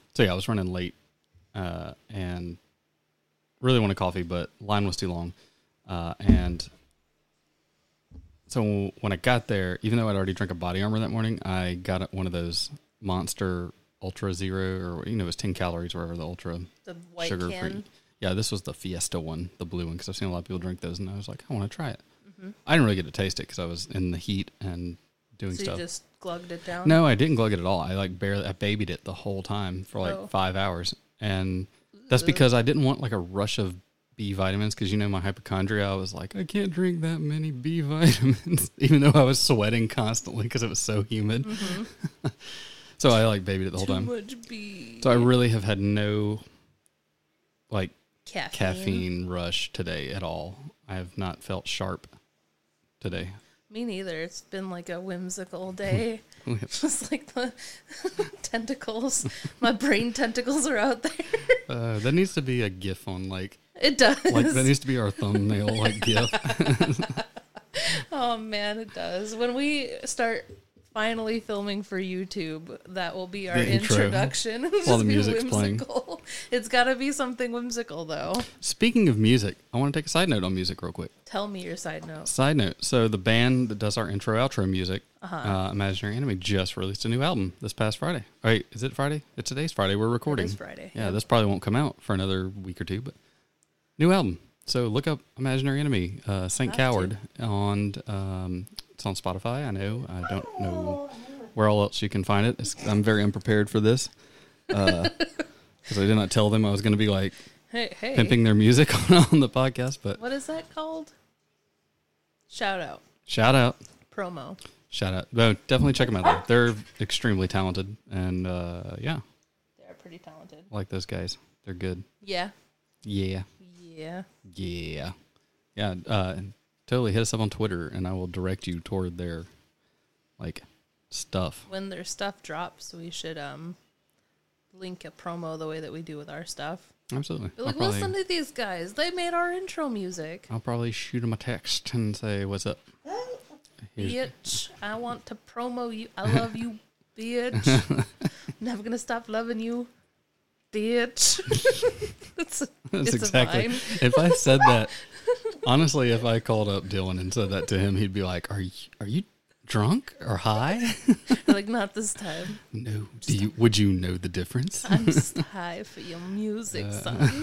So yeah, I was running late and really wanted coffee, but line was too long. And so when I got there, even though I'd already drank a Body Armor that morning, I got one of those Monster Ultra Zero, or it was 10 calories, or whatever, the ultra The white sugar can. free. Yeah, this was the Fiesta one, the blue one, because I've seen a lot of people drink those, and I was like, I want to try it. I didn't really get to taste it because I was in the heat and doing So stuff. you just glugged it down? No, I didn't glug it at all. I babied it the whole time for like 5 hours, and that's because I didn't want like a rush of B vitamins, because my hypochondria. I was like, I can't drink that many B vitamins, even though I was sweating constantly because it was so humid. So I babied it the whole time. Too much B. So I really have had no Caffeine. caffeine rush today at all. I have not felt sharp today. Me neither. It's been like a whimsical day. Just like the tentacles. My brain tentacles are out there. That needs to be a GIF on It does. that needs to be our thumbnail GIF. Oh man, it does. When we start finally filming for YouTube, that will be our The intro. introduction. It'll While the just be music's playing. whimsical. It's got to be something whimsical, though. Speaking of music, I want to take a side note on music real quick. Tell me your side note. Side note. So the band that does our intro outro music, Imaginary Enemy, just released a new album this past Friday. Wait, is it Friday? Today's Friday. We're recording. It is Friday. Yeah, this probably won't come out for another week or two, but new album. So look up Imaginary Enemy, Saint Coward on it's on Spotify. I know. I don't know where all else you can find it. I'm very unprepared for this because I did not tell them I was going to be Hey. pimping their music on the podcast. But What is that called? Shout out. shout out. Promo. Shout out. No, definitely check them out. They're extremely talented. And yeah, They're pretty talented. I like those guys. They're good. Yeah. Yeah. Yeah. Yeah. Yeah. Totally hit us up on Twitter and I will direct you toward their stuff. When their stuff drops, we should link a promo the way that we do with our stuff. Absolutely. Be like, listen to these guys. They made our intro music. I'll probably shoot them a text and say, what's up? Bitch, I want to promo you. I love you, bitch. Never gonna stop loving you, bitch. That's exactly. A vine. If I said that, honestly, if I called up Dylan and said that to him, he'd be like, "Are you drunk or high?" Like, not this time. No. Would you know the difference? I'm just high for your music, son.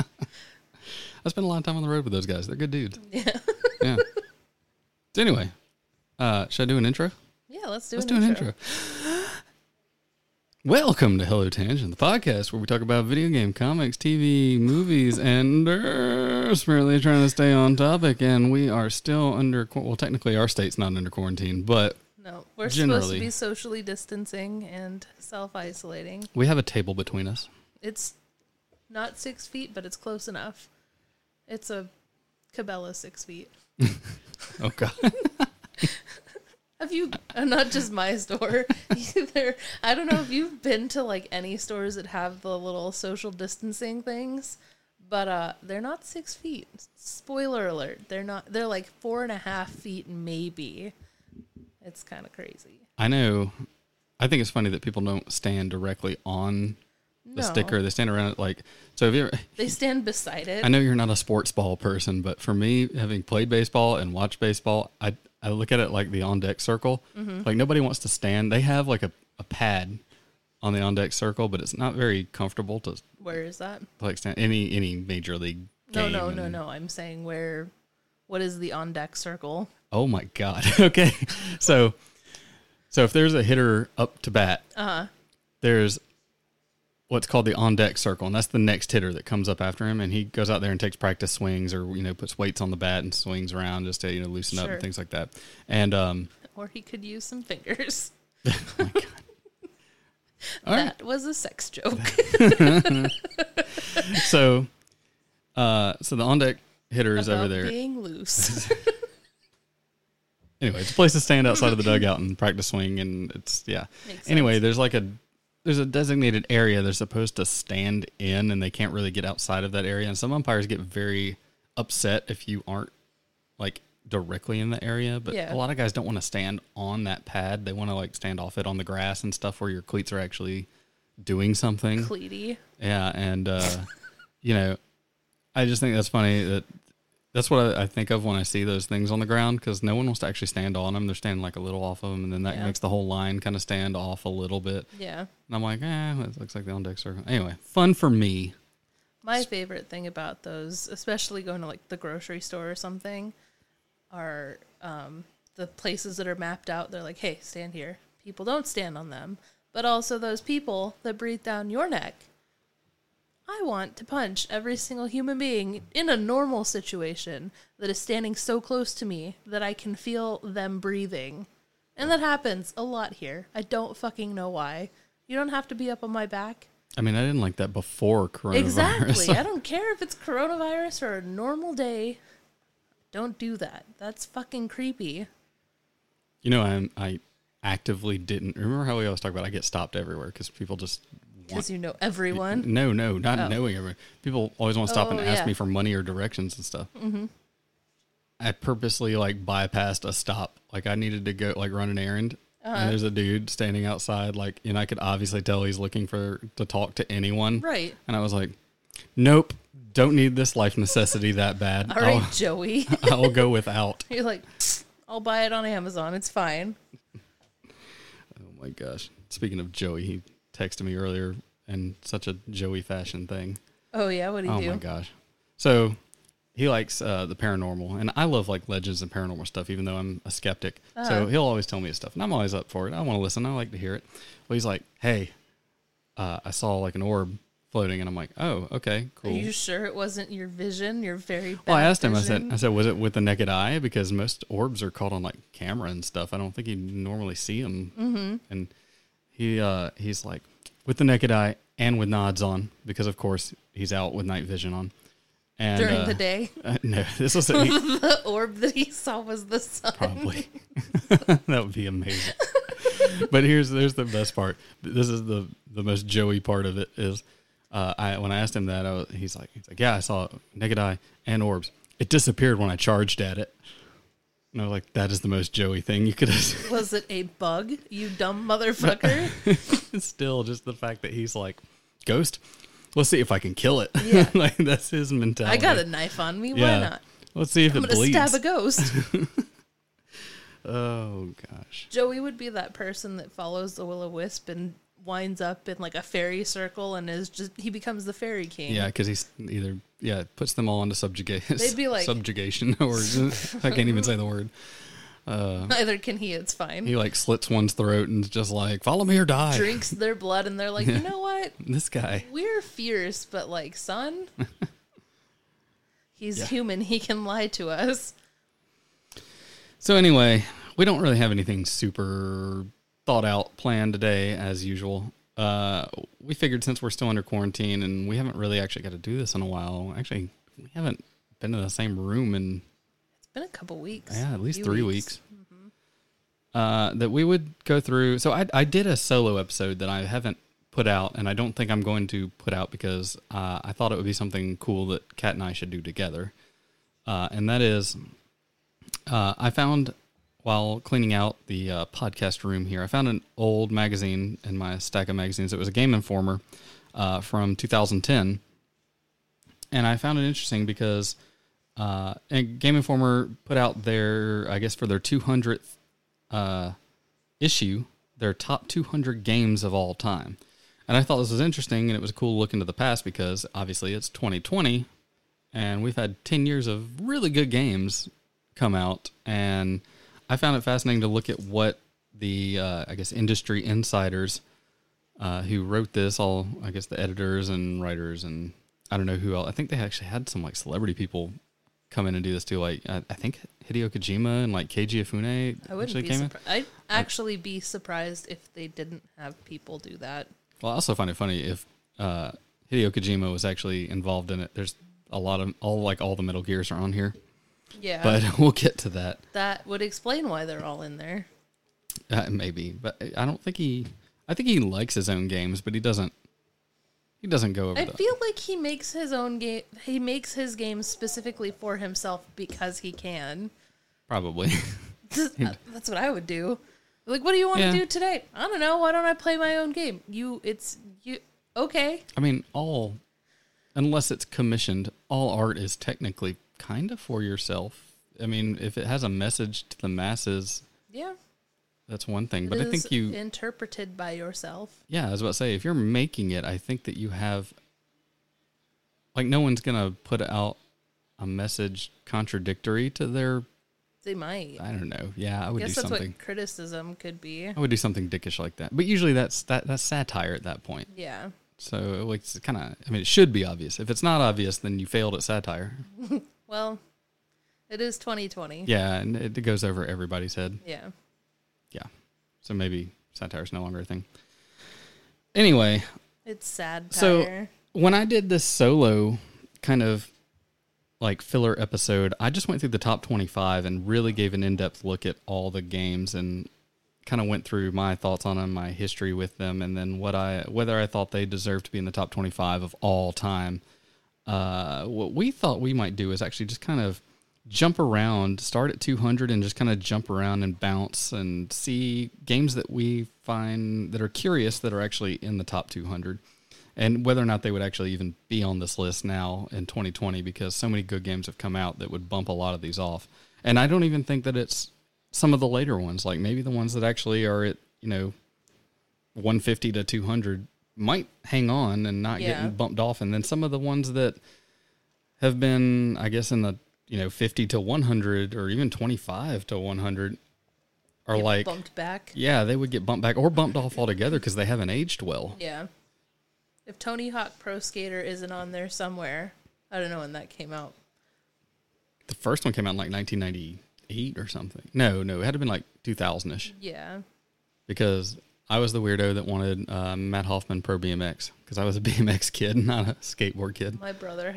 I spent a lot of time on the road with those guys. They're good dudes. Yeah. Yeah. So anyway, should I do an intro? Yeah, let's do an intro. Welcome to Hello Tangent, the podcast where we talk about video game, comics, TV, movies, and desperately trying to stay on topic. And we are still technically our state's not under quarantine, but No, we're supposed generally, to be socially distancing and self-isolating. we have a table between us. It's not 6 feet, but it's close enough. It's a Cabela 6 feet. Oh, God. Have you, not just my store, either, I don't know if you've been to any stores that have the little social distancing things, but they're not 6 feet. Spoiler alert. They're not, they're 4.5 feet maybe. It's kind of crazy. I know. I think it's funny that people don't stand directly on the sticker. They stand around it so if you ever, They stand beside it. I know you're not a sports ball person, but for me, having played baseball and watched baseball, I look at it like the on-deck circle. Mm-hmm. Nobody wants to stand. They have a pad on the on-deck circle, but it's not very comfortable to Where is that? stand any major league game. No. I'm saying what is the on-deck circle? Oh, my God. Okay. So if there's a hitter up to bat, there's what's called the on-deck circle, and that's the next hitter that comes up after him, and he goes out there and takes practice swings or, puts weights on the bat and swings around just to, loosen up and things like that. And or he could use some fingers. Oh, my God. That was a sex joke. So the on-deck hitter is over there. Being loose. Anyway, it's a place to stand outside of the dugout and practice swing, and it's, yeah. Makes Anyway, sense. there's a designated area they're supposed to stand in, and they can't really get outside of that area. And some umpires get very upset if you aren't directly in the area. But Yeah. a lot of guys don't want to stand on that pad. They want to stand off it on the grass and stuff where your cleats are actually doing something. Cleety. Yeah, and you know, I just think that's funny. That's what I think of when I see those things on the ground, because no one wants to actually stand on them. They're standing like a little off of them, and then that makes the whole line kind of stand off a little bit. Yeah. And I'm like, it looks like the on-deck circle. Anyway, fun for me. My favorite thing about those, especially going to like the grocery store or something, are the places that are mapped out. They're like, hey, stand here. People don't stand on them. But also those people that breathe down your neck. I want to punch every single human being in a normal situation that is standing so close to me that I can feel them breathing. And that happens a lot here. I don't fucking know why. You don't have to be up on my back. I mean, I didn't like that before coronavirus. Exactly. I don't care if it's coronavirus or a normal day. Don't do that. That's fucking creepy. You know, I actively didn't. Remember how we always talk about I get stopped everywhere because people just... Because you know everyone? No, not knowing everyone. People always want to stop and ask me for money or directions and stuff. Mm-hmm. I purposely, like, bypassed a stop. Like, I needed to go, like, run an errand. And there's a dude standing outside, like, and I could obviously tell he's looking to talk to anyone. Right. And I was like, nope, don't need this life necessity that bad. All right, Joey. I'll go without. You're like, I'll buy it on Amazon. It's fine. Oh, my gosh. Speaking of Joey, he texted me earlier in such a Joey fashion thing. Oh, yeah? What do you do? Oh, my gosh. So... he likes the paranormal, and I love like legends and paranormal stuff, even though I'm a skeptic. So he'll always tell me his stuff, and I'm always up for it. I want to listen. I like to hear it. Well, he's like, hey, I saw like an orb floating, and I'm like, oh, okay, cool. Are you sure it wasn't your vision, your very bad Well, I asked him, vision? I said, was it with the naked eye? Because most orbs are caught on like camera and stuff. I don't think you normally see them. Mm-hmm. And he's like, with the naked eye and with nods on, because of course he's out with night vision on. And, during the day? No, this was the orb that he saw was the sun. Probably. That would be amazing. But there's the best part. This is the most Joey part of it is when I asked him that, he's like, yeah, I saw naked eye and orbs. It disappeared when I charged at it. And I was like, that is the most Joey thing you could have. Was it a bug, you dumb motherfucker? It's still just the fact that he's like, ghost? Let's see if I can kill it. Yeah. Like, that's his mentality. I got a knife on me. Yeah. Why not? Let's see if I'm it gonna bleeds. stab a ghost. Oh, gosh. Joey would be that person that follows the will-o-wisp and winds up in like a fairy circle and he becomes the fairy king. Yeah, because he's either, puts them all into subjugation. They'd be like... subjugation, or I can't even say the word. Neither can he, it's fine. He like slits one's throat and is just like, follow me or die. Drinks their blood and they're like, you know what? This guy. We're fierce, but like, son, he's human. He can lie to us. So anyway, we don't really have anything super thought out planned today as usual. We figured since we're still under quarantine and we haven't really actually got to do this in a while. Actually, we haven't been in the same room in... been a couple weeks. Yeah, at least 3 weeks. Mm-hmm. That we would go through. So I did a solo episode that I haven't put out, and I don't think I'm going to put out because I thought it would be something cool that Kat and I should do together. And that is, I found, while cleaning out the podcast room here, I found an old magazine in my stack of magazines. It was a Game Informer from 2010. And I found it interesting because... and Game Informer put out their, I guess for their 200th issue, their top 200 games of all time. And I thought this was interesting, and it was a cool look into the past because obviously it's 2020, and we've had 10 years of really good games come out. And I found it fascinating to look at what the, I guess, industry insiders who wrote this, all, I guess, the editors and writers, and I don't know who else. I think they actually had some like celebrity people come in and do this too. Like I think Hideo Kojima and like Keiji Ifune. I wouldn't be surprised. I'd actually be surprised if they didn't have people do that. Well, I also find it funny if Hideo Kojima was actually involved in it. There's a lot of all the Metal Gears are on here. Yeah, but we'll get to that. That would explain why they're all in there. Maybe, but I don't think I think he likes his own games, but he doesn't. He doesn't go over. I feel like he makes his own game. He makes his games specifically for himself because he can. Probably. That's what I would do. Like, what do you want to do today? I don't know. Why don't I play my own game? It's Okay. I mean, unless it's commissioned, all art is technically kind of for yourself. I mean, if it has a message to the masses, yeah, that's one thing. But it I think you interpreted by yourself. Yeah, I was about to say, if you're making it, I think that you have, like, no one's gonna put out a message contradictory to their. They might. I don't know. Yeah, I would do something. That's what criticism could be. I would do something dickish like that. But usually that's satire at that point. Yeah. So like, it's kind of. I mean, it should be obvious. If it's not obvious, then you failed at satire. Well, it is 2020. Yeah, and it goes over everybody's head. Yeah. Yeah. So maybe satire is no longer a thing. Anyway. It's sad. So when I did this solo kind of like filler episode, I just went through the top 25 and really gave an in-depth look at all the games and kind of went through my thoughts on them, my history with them, and then whether I thought they deserved to be in the top 25 of all time. What we thought we might do is actually just kind of jump around, start at 200 and just kind of jump around and bounce and see games that we find that are curious that are actually in the top 200 and whether or not they would actually even be on this list now in 2020 because so many good games have come out that would bump a lot of these off. And I don't even think that it's some of the later ones, like maybe the ones that actually are at, 150 to 200 might hang on and not getting bumped off. And then some of the ones that have been, I guess, in the 50 to 100 or even 25 to 100 are like bumped back. Yeah, they would get bumped back or bumped off altogether because they haven't aged well. Yeah. If Tony Hawk Pro Skater isn't on there somewhere, I don't know when that came out. The first one came out in like 1998 or something. No, it had to been like 2000-ish. Yeah. Because I was the weirdo that wanted Matt Hoffman Pro BMX because I was a BMX kid, not a skateboard kid. My brother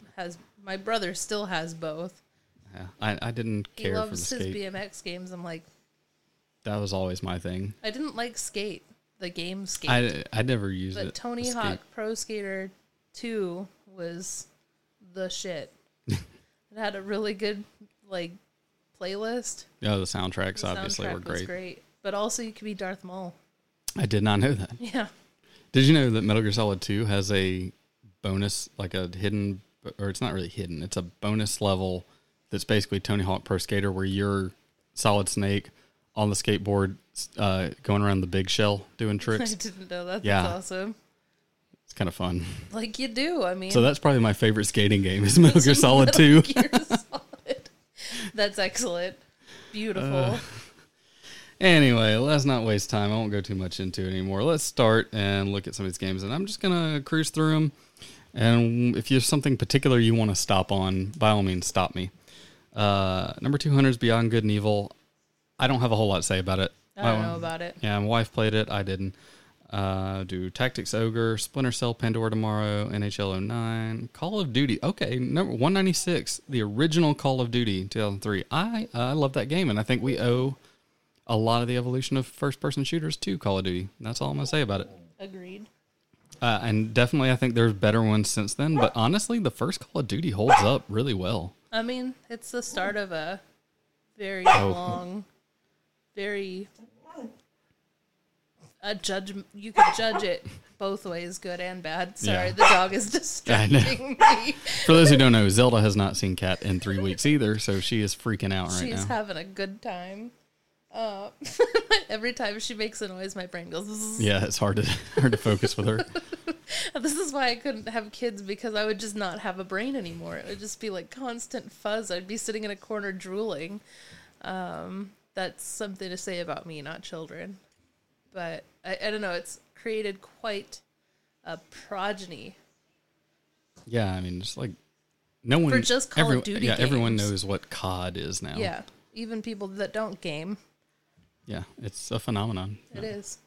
my brother still has both. Yeah, I didn't care for the skate. He loves his BMX games. I'm like, that was always my thing. I didn't like Skate, the game Skate. I never used it. But Tony Hawk Pro Skater 2 was the shit. It had a really good playlist. Yeah, the soundtracks obviously were great. Was great. But also you could be Darth Maul. I did not know that. Yeah. Did you know that Metal Gear Solid 2 has a bonus, like a hidden, or it's not really hidden, it's a bonus level that's basically Tony Hawk Pro Skater where you're Solid Snake on the skateboard going around the big shell doing tricks. I didn't know that. Yeah. That's awesome. It's kind of fun. Like you do, I mean. So that's probably my favorite skating game is Metal Gear Solid 2. Metal Gear Solid. That's excellent. Beautiful. Anyway, let's not waste time. I won't go too much into it anymore. Let's start and look at some of these games, and I'm just going to cruise through them. And if there's something particular you want to stop on, by all means, stop me. Number 200 is Beyond Good and Evil. I don't have a whole lot to say about it. I don't know about it. Yeah, my wife played it. I didn't. Do Tactics Ogre, Splinter Cell, Pandora Tomorrow, NHL 09, Call of Duty. Okay, number 196, the original Call of Duty 2003. I love that game, and I think we owe a lot of the evolution of first-person shooters to Call of Duty. That's all I'm going to say about it. Agreed. And definitely I think there's better ones since then, but honestly, the first Call of Duty holds up really well. I mean, it's the start of a very long, very... You could judge it both ways, good and bad. Sorry, the dog is distracting me. For those who don't know, Zelda has not seen Cat in 3 weeks either, so she is freaking out right now. She's having a good time. Every time she makes a noise, my brain goes. Zzz. Yeah, it's hard to focus with her. This is why I couldn't have kids, because I would just not have a brain anymore. It would just be like constant fuzz. I'd be sitting in a corner drooling. That's something to say about me, not children. But I don't know. It's created quite a progeny. Yeah, I mean, just like no one for just Call of Duty. Yeah, games. Everyone knows what COD is now. Yeah, even people that don't game. Yeah, it's a phenomenon. It is.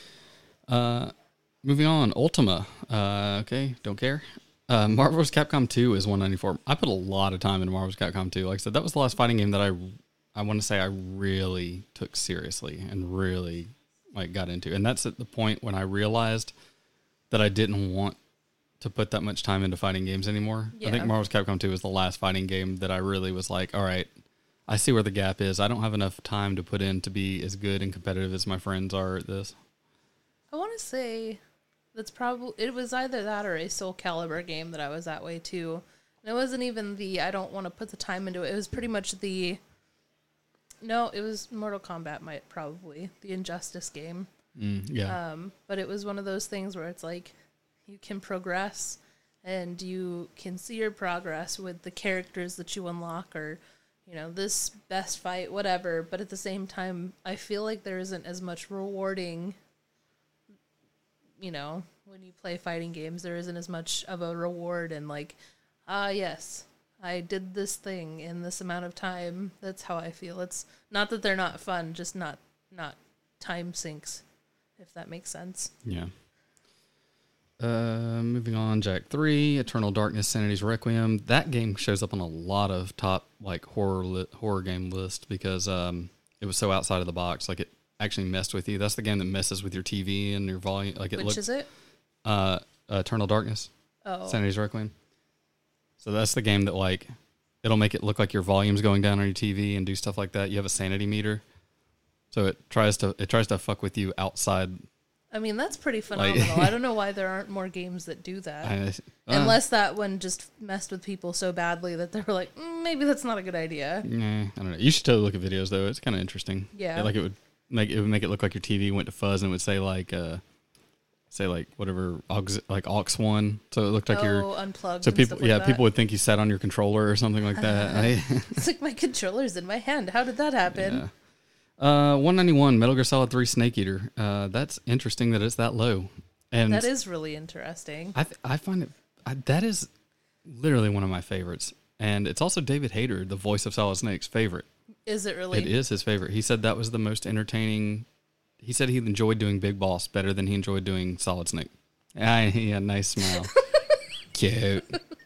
Moving on, Ultima. Okay, don't care. Marvel vs. Capcom 2 is 194. I put a lot of time into Marvel vs. Capcom 2. Like I said, that was the last fighting game that I want to say I really took seriously and really got into. And that's at the point when I realized that I didn't want to put that much time into fighting games anymore. Yeah. I think Marvel vs. Capcom 2 was the last fighting game that I really was like, all right, I see where the gap is. I don't have enough time to put in to be as good and competitive as my friends are at this. I want to say That's probably, it was either that or a Soul Calibur game that I was that way too. And it wasn't even I don't want to put the time into it. It was pretty much no, it was Mortal Kombat, the Injustice game. Yeah. But it was one of those things where it's like you can progress and you can see your progress with the characters that you unlock, or this best fight, whatever. But at the same time, I feel like there isn't as much rewarding, when you play fighting games, there isn't as much of a reward and like, yes, I did this thing in this amount of time. That's how I feel. It's not that they're not fun, just not time sinks, if that makes sense. Yeah. Moving on, Jak 3, Eternal Darkness, Sanity's Requiem. That game shows up on a lot of top like horror game lists because it was so outside of the box. Like it actually messed with you. That's the game that messes with your TV and your volume. Like Which is it? Eternal Darkness. Oh. Sanity's Requiem. So that's the game that like it'll make it look like your volume's going down on your TV and do stuff like that. You have a sanity meter, so it tries to fuck with you outside. I mean, that's pretty phenomenal. I don't know why there aren't more games that do that. Unless that one just messed with people so badly that they were like, maybe that's not a good idea. Nah, I don't know. You should totally look at videos though. It's kind of interesting. Yeah. Like it would make it look like your TV went to fuzz and it would say whatever aux 1. So it looked like you're unplugged. So people, people would think you sat on your controller or something like that. It's like my controller's in my hand. How did that happen? Yeah. 191 Metal Gear Solid 3 Snake Eater. That's interesting that it's that low. And that is really interesting. I find it that is literally one of my favorites, and it's also David Hayter, the voice of Solid Snake's favorite. Is it really? It is his favorite. He said that was the most entertaining. He said he enjoyed doing Big Boss better than he enjoyed doing Solid Snake. Yeah, nice smile. Cute.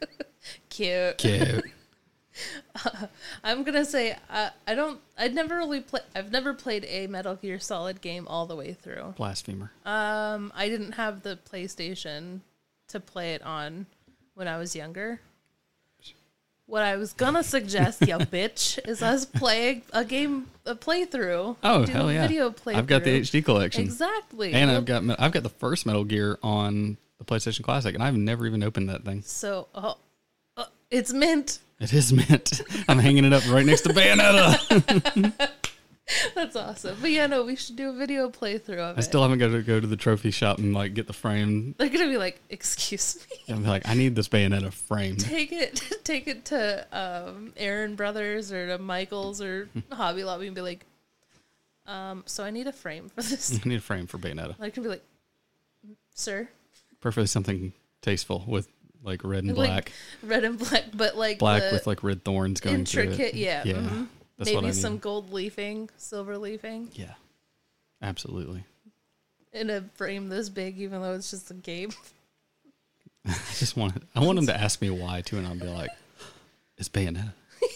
I'm gonna say I've never played a Metal Gear Solid game all the way through. Blasphemer. I didn't have the PlayStation to play it on when I was younger. What I was gonna suggest, you bitch, is us playing a playthrough. Oh, hell yeah! Video playthrough. I've got the HD collection. Exactly, and I've got the first Metal Gear on the PlayStation Classic, and I've never even opened that thing. So, it's mint. It is mint. I'm hanging it up right next to Bayonetta. That's awesome. But yeah, no, we should do a video playthrough of it. I still haven't got to go to the trophy shop and like get the frame. They're gonna be like, "Excuse me." I'm like, I need this Bayonetta frame. Take it to Aaron Brothers or to Michaels or Hobby Lobby and be like, so I need a frame for this. I need a frame for Bayonetta. I can be like, sir. Preferably something tasteful with like red and black. Red and black, but like black with like red thorns going through it. Yeah. Mm-hmm. That's maybe some gold leafing, silver leafing. Yeah, absolutely. In a frame this big, even though it's just a game. I want him to ask me why too, and I'll be like, "It's Bayonetta."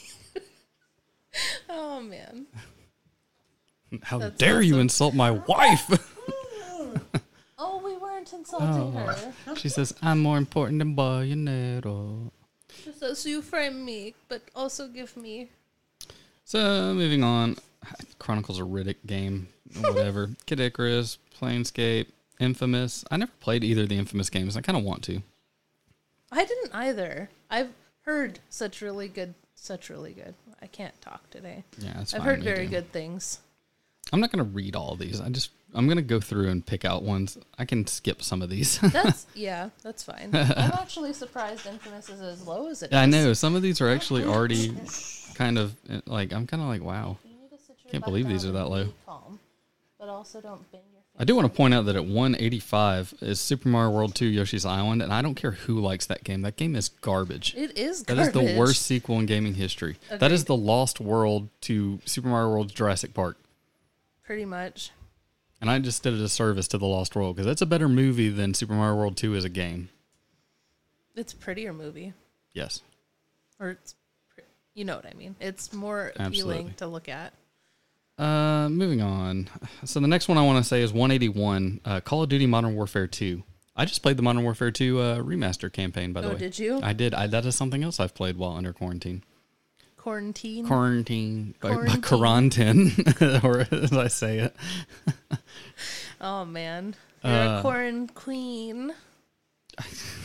Oh man! How dare you insult my wife? Oh, we weren't insulting her. She says, "I'm more important than Bayonetta." She says, "You frame me, but also give me." So, moving on. Chronicles of Riddick game, whatever. Kid Icarus, Planescape, Infamous. I never played either of the Infamous games. I kind of want to. I didn't either. I've heard such really good. I can't talk today. Yeah, that's fine. I've heard very good things. I'm not going to read all of these. I'm going to go through and pick out ones. I can skip some of these. That's fine. I'm actually surprised Infamous is as low as it is. I know. Some of these are actually already kind of like, I'm kind of like, wow. Can't believe these are that low. Calm, but also don't bang your I do want to point out that at 185 is Super Mario World 2 Yoshi's Island, and I don't care who likes that game. That game is garbage. It is garbage. That is the worst sequel in gaming history. Agreed. That is the lost world to Super Mario World's Jurassic Park. Pretty much. And I just did a disservice to the Lost World, because that's a better movie than Super Mario World 2 as a game. It's a prettier movie. Yes. Or it's, you know what I mean. It's more appealing to look at. Moving on. So the next one I want to say is 181, Call of Duty Modern Warfare 2. I just played the Modern Warfare 2 remaster campaign, by the way. Oh, did you? I did. That is something else I've played while under quarantine. Quarantine? By quarantine, or as I say it. Oh, man. You're a corn queen. I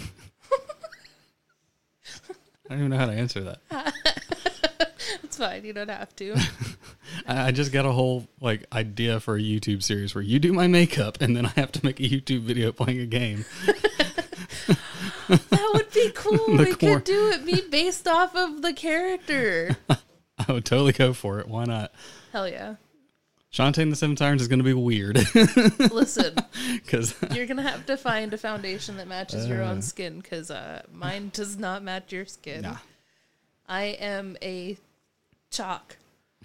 don't even know how to answer that. It's fine. You don't have to. I just got a whole idea for a YouTube series where you do my makeup and then I have to make a YouTube video playing a game. That would be cool. We could do it be based off of the character. I would totally go for it. Why not? Hell yeah. Shantae and the Seven Sirens is going to be weird. Listen, because you're going to have to find a foundation that matches your own skin, because mine does not match your skin. Nah. I am a chalk.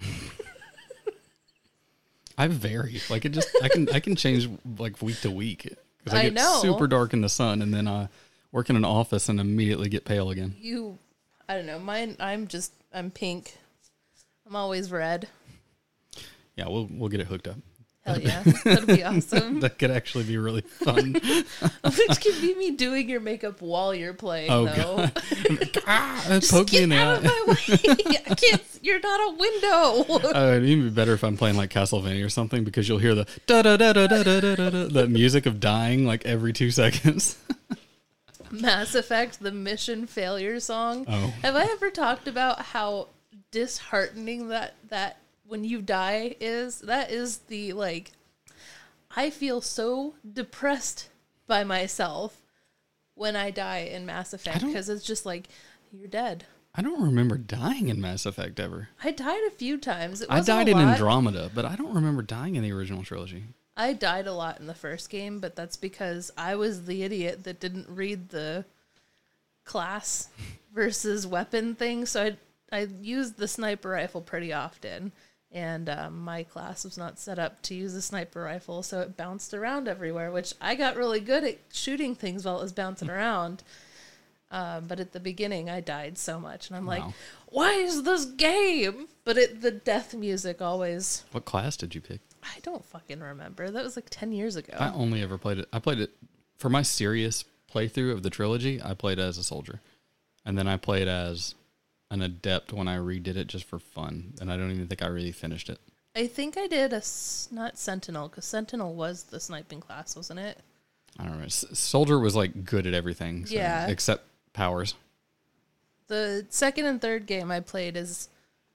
I vary. I can change week to week. Because I get know. super dark in the sun and then I work in an office and immediately get pale again. I don't know. Mine, I'm pink. I'm always red. Yeah, we'll get it hooked up. Hell yeah. That'd be awesome. That could actually be really fun. Which could be me doing your makeup while you're playing, though. God. Just Poke me in get the out of eye. my way. I can't. You're not a window. It'd even be better if I'm playing Castlevania or something, because you'll hear the da da da da da da da da, the music of dying every 2 seconds. Mass Effect, the mission failure song. Oh. Have I ever talked about how disheartening that when you die is? That is the I feel so depressed by myself when I die in Mass Effect, because it's just you're dead. I don't remember dying in Mass Effect ever. I died a few times. I died in Andromeda, but I don't remember dying in the original trilogy. I died a lot in the first game, but that's because I was the idiot that didn't read the class versus weapon thing. So I used the sniper rifle pretty often, and my class was not set up to use a sniper rifle, so it bounced around everywhere, which I got really good at shooting things while it was bouncing around. But at the beginning, I died so much, and I'm like, why is this game? But the death music always... What class did you pick? I don't fucking remember. That was 10 years ago. I only ever played it. I played it for my serious playthrough of the trilogy. I played as a soldier, and then I played as an adept when I redid it just for fun. And I don't even think I really finished it. I think I did not Sentinel, because Sentinel was the sniping class, wasn't it? I don't know. Soldier was good at everything. So, yeah. Except powers. The second and third game I played is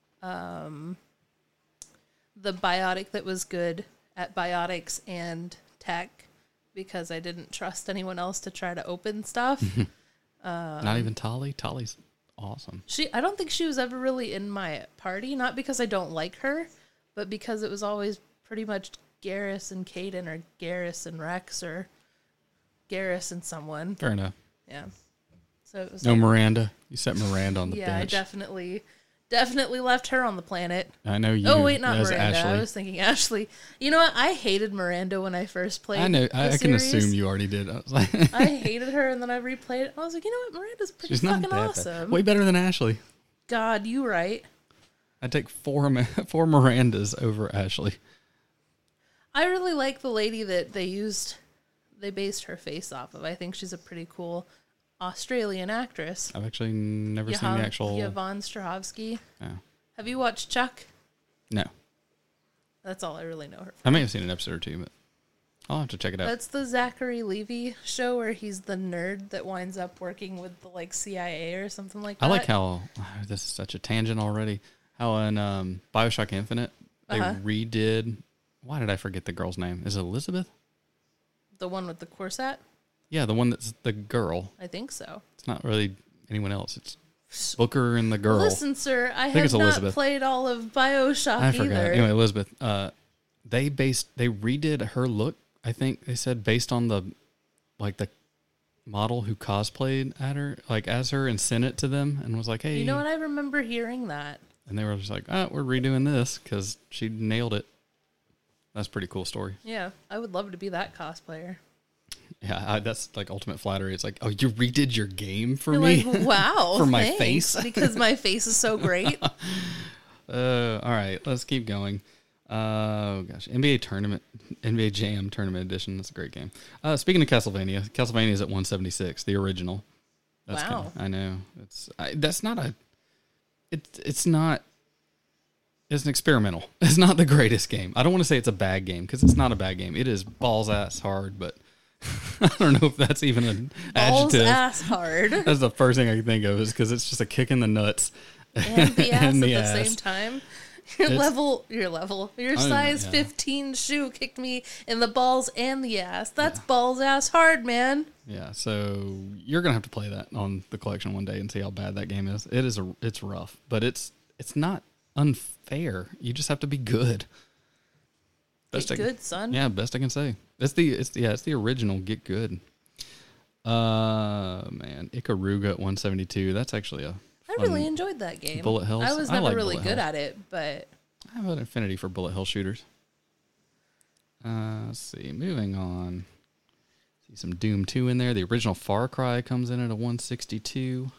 the biotic that was good at biotics and tech, because I didn't trust anyone else to try to open stuff. Not even Tali? Tali's awesome. I don't think she was ever really in my party, not because I don't like her, but because it was always pretty much Garrus and Caden, or Garrus and Rex, or Garrus and someone. Fair enough. Yeah. So it was no Miranda. You set Miranda on the bench. Yeah, I definitely left her on the planet. I know you. Oh wait, not Miranda. Ashley. I was thinking Ashley. You know what? I hated Miranda when I first played. I know. I can series. assume you already did. I was like, I hated her, and then I replayed it. And I was like, you know what? Miranda's pretty fucking awesome. Way better than Ashley. God, you right. I'd take four Mirandas over Ashley. I really like the lady that they based her face off of. I think she's a pretty cool Australian actress. I've actually never seen the actual... Yvonne Strahovski. Oh. Have you watched Chuck? No. That's all I really know her from. I may have seen an episode or two, but I'll have to check it out. That's the Zachary Levi show where he's the nerd that winds up working with the CIA or something like that. I like how... this is such a tangent already. How in BioShock Infinite, they redid... Why did I forget the girl's name? Is it Elizabeth? The one with the corset? Yeah, the one that's the girl. I think so. It's not really anyone else. It's Booker and the girl. Listen, sir, I have not played all of BioShock I forgot. either. Anyway, Elizabeth, they redid her look, I think they said, based on the model who cosplayed at her, as her, and sent it to them and was like, hey. You know what? I remember hearing that. And they were just like, we're redoing this because she nailed it. That's a pretty cool story. Yeah, I would love to be that cosplayer. Yeah, that's ultimate flattery. It's like, oh, you redid your game for You're me? Like, wow. For my face? Because my face is so great. All right, let's keep going. Oh, gosh. NBA Jam Tournament Edition. That's a great game. Speaking of Castlevania is at 176, the original. That's wow. I know. That's not a... It's not... It's an experimental. It's not the greatest game. I don't want to say it's a bad game, because it's not a bad game. It is balls-ass hard, but I don't know if that's even an Balls adjective. ass hard. That's the first thing I can think of is because it's just a kick in the nuts And the ass and at the the ass. same time. Your size 15 shoe kicked me in the balls and the ass. That's balls ass hard, man. Yeah, so you're gonna have to play that on the collection one day and see how bad that game is. It's rough, but it's not unfair. You just have to be good. Get good, son. Yeah, best I can say. It's the original Get Good. Man, Ikaruga at 172. That's actually a I really enjoyed that game. Bullet Hells. I was I never like really Bullet good Hells. at it, but I have an affinity for bullet hell shooters. Let's see. Moving on. See some Doom 2 in there. The original Far Cry comes in at a 162.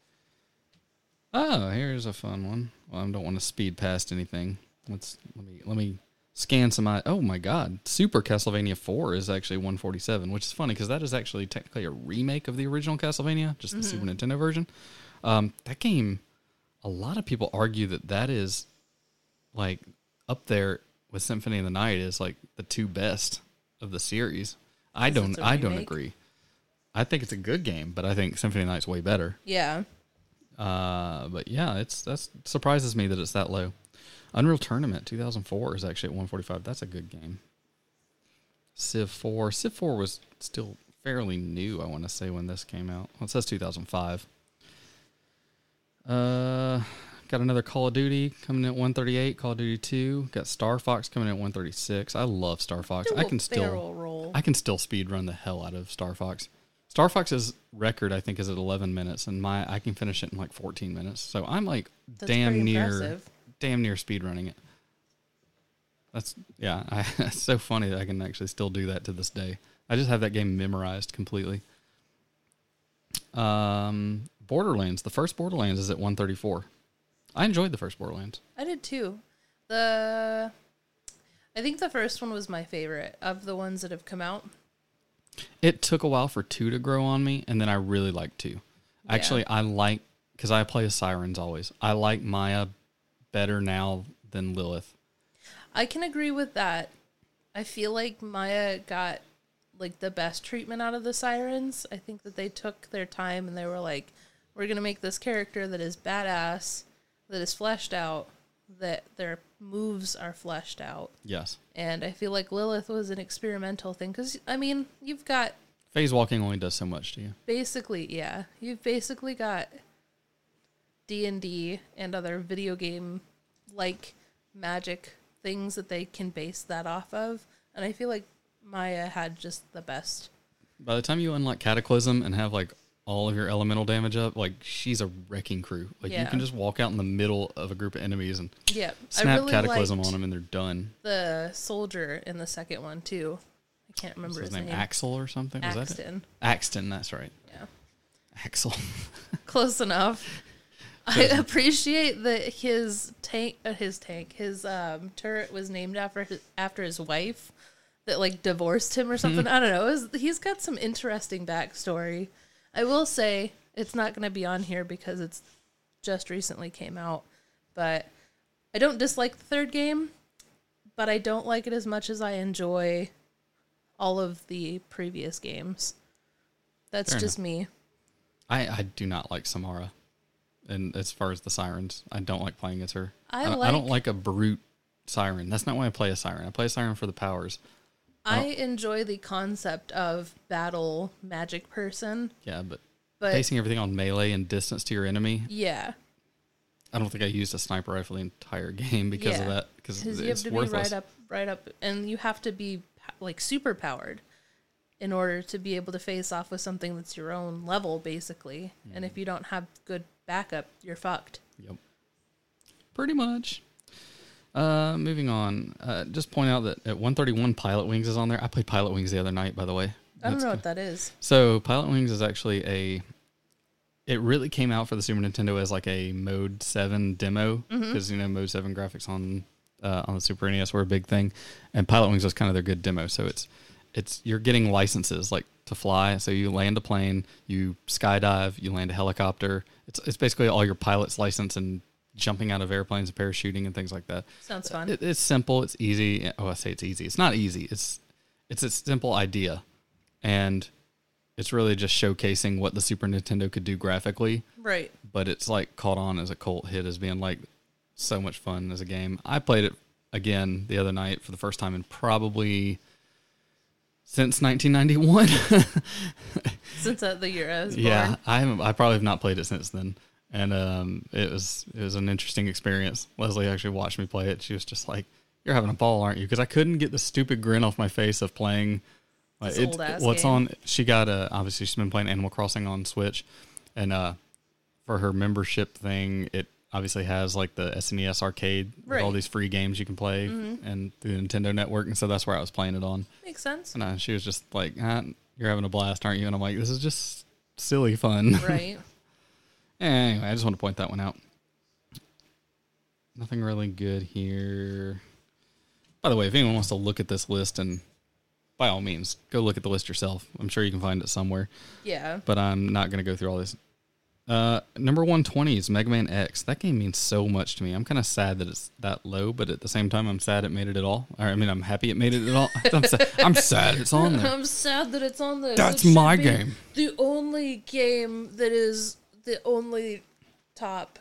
Oh, here's a fun one. Well, I don't want to speed past anything. Let me scan some. Oh my God! Super Castlevania 4 is actually 147, which is funny because that is actually technically a remake of the original Castlevania, just the Super Nintendo version. That game, a lot of people argue that is like up there with Symphony of the Night is like the two best of the series. I don't agree. I think it's a good game, but I think Symphony of the Night's way better. yeah. But yeah, that surprises me that it's that low. Unreal Tournament 2004 is actually at 145. That's a good game. Civ 4 was still fairly new, I want to say, when this came out. Well, it says 2005. Got another Call of Duty coming in at 138. Call of Duty 2. Got Star Fox coming in at 136. I love Star Fox. I can still speed run the hell out of Star Fox. Star Fox's record, I think, is at 11 minutes, and I can finish it in like 14 minutes. So I'm like damn near speed running it. It's so funny that I can actually still do that to this day. I just have that game memorized completely. Borderlands, the first Borderlands is at 134. I enjoyed the first Borderlands. I did too. I think the first one was my favorite of the ones that have come out. It took a while for 2 to grow on me, and then I really liked 2. Actually, because I play as Sirens always. I like Maya better now than Lilith. I can agree with that. I feel like Maya got like the best treatment out of the Sirens. I think that they took their time and they were like, we're going to make this character that is badass, that is fleshed out, that their moves are fleshed out. Yes. And I feel like Lilith was an experimental thing because, I mean, you've got... Phase walking only does so much to you. Basically, yeah. You've basically got D&D and other video game-like magic things that they can base that off of. And I feel like Maya had just the best. By the time you unlock Cataclysm and have like all of your elemental damage up, like she's a wrecking crew. Like you can just walk out in the middle of a group of enemies and snap really Cataclysm on them and they're done. The soldier in the second one too. I can't remember his name. Axel or something? Axton. Was that it? Axton, that's right. Yeah. Axel. Close enough. I appreciate that his turret was named after his wife that like divorced him or something. I don't know. He's got some interesting backstory. I will say it's not going to be on here because it's just recently came out, but I don't dislike the third game, but I don't like it as much as I enjoy all of the previous games. That's Fair just enough. Me. I do not like Samara. And as far as the Sirens, I don't like playing as her. I don't like a brute Siren. That's not why I play a Siren. I play a Siren for the powers. I enjoy the concept of battle magic person. Yeah, but basing everything on melee and distance to your enemy. Yeah. I don't think I used a sniper rifle the entire game because of that. Because you have to worthless. Be right up, and you have to be like super powered in order to be able to face off with something that's your own level, basically. Mm. And if you don't have good backup, you're fucked. Yep. Pretty much. Moving on. Just point out that at 131, Pilot Wings is on there. I played Pilot Wings the other night, by the way. I don't know what that is. So Pilot Wings is actually it really came out for the Super Nintendo as like a Mode 7 demo because Mode 7 graphics on the Super NES were a big thing, and Pilot Wings was kind of their good demo. So it's you're getting licenses like to fly. So you land a plane, you skydive, you land a helicopter. It's basically all your pilot's license and jumping out of airplanes and parachuting and things like that. Sounds fun. It's simple. It's easy. Oh, I say it's easy. It's not easy. It's a simple idea. and it's really just showcasing what the Super Nintendo could do graphically. Right. But it's like caught on as a cult hit as being like so much fun as a game. I played it again the other night for the first time in probably since 1991. Since the year I was born. Yeah, I probably have not played it since then. And it was an interesting experience. Leslie actually watched me play it. She was just like, "You're having a ball, aren't you?" Because I couldn't get the stupid grin off my face of playing. This old-ass what's game. on? She got obviously she's been playing Animal Crossing on Switch, and for her membership thing, it obviously has like the SNES arcade with all these free games you can play and through the Nintendo Network, and so that's where I was playing it on. Makes sense. And she was just like, "You're having a blast, aren't you?" And I'm like, "This is just silly fun." Right. Anyway, I just want to point that one out. Nothing really good here. By the way, if anyone wants to look at this list, and by all means, go look at the list yourself. I'm sure you can find it somewhere. Yeah. But I'm not going to go through all this. Number 120 is Mega Man X. That game means so much to me. I'm kind of sad that it's that low, but at the same time, I'm sad it made it at all. I mean, I'm happy it made it at all. I'm sad it's on there. I'm sad that it's on there. That's It should my be game. The only game that is the only top.